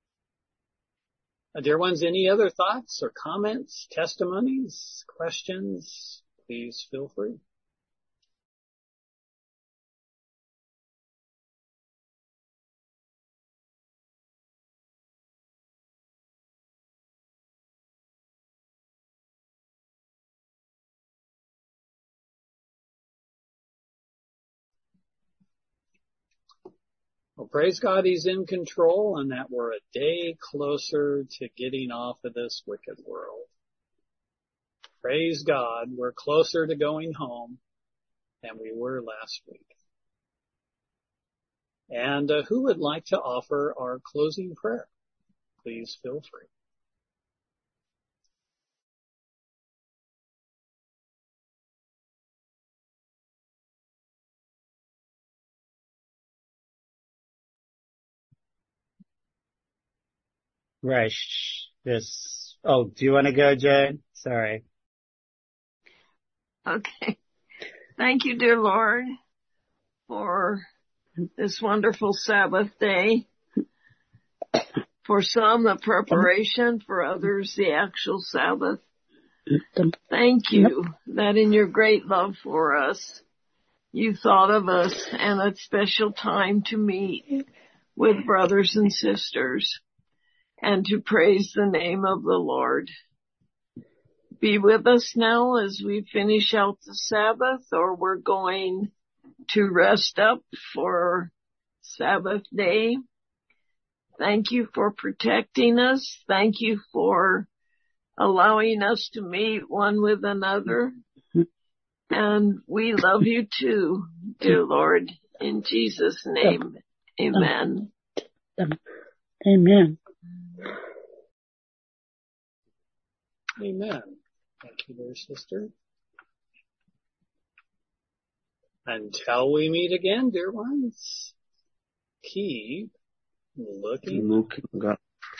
Dear ones, any other thoughts or comments, testimonies, questions? Please feel free. Well, praise God, He's in control and that we're a day closer to getting off of this wicked world. Praise God, we're closer to going home than we were last week. And who would like to offer our closing prayer? Please feel free. Gracious. Oh, do you want to go, Jane? Sorry. Okay. Thank you, dear Lord, for this wonderful Sabbath day. For some, the preparation, for others, the actual Sabbath. Thank you that in your great love for us, you thought of us and a special time to meet with brothers and sisters and to praise the name of the Lord. Be with us now as we finish out the Sabbath, or we're going to rest up for Sabbath day. Thank you for protecting us. Thank you for allowing us to meet one with another. And we love you too, dear Lord. In Jesus' name, amen. Amen. Amen. Thank you, dear sister. Until we meet again, dear ones, keep looking up.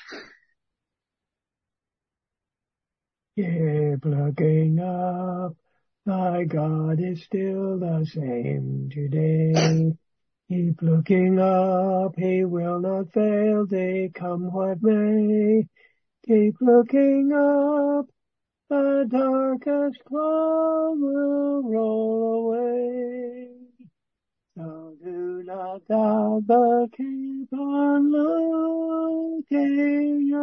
Keep looking up. Thy God is still the same today. Keep looking up. He will not fail thee, come what may. Keep looking up. The darkest cloud will roll away. So do not doubt, but keep on looking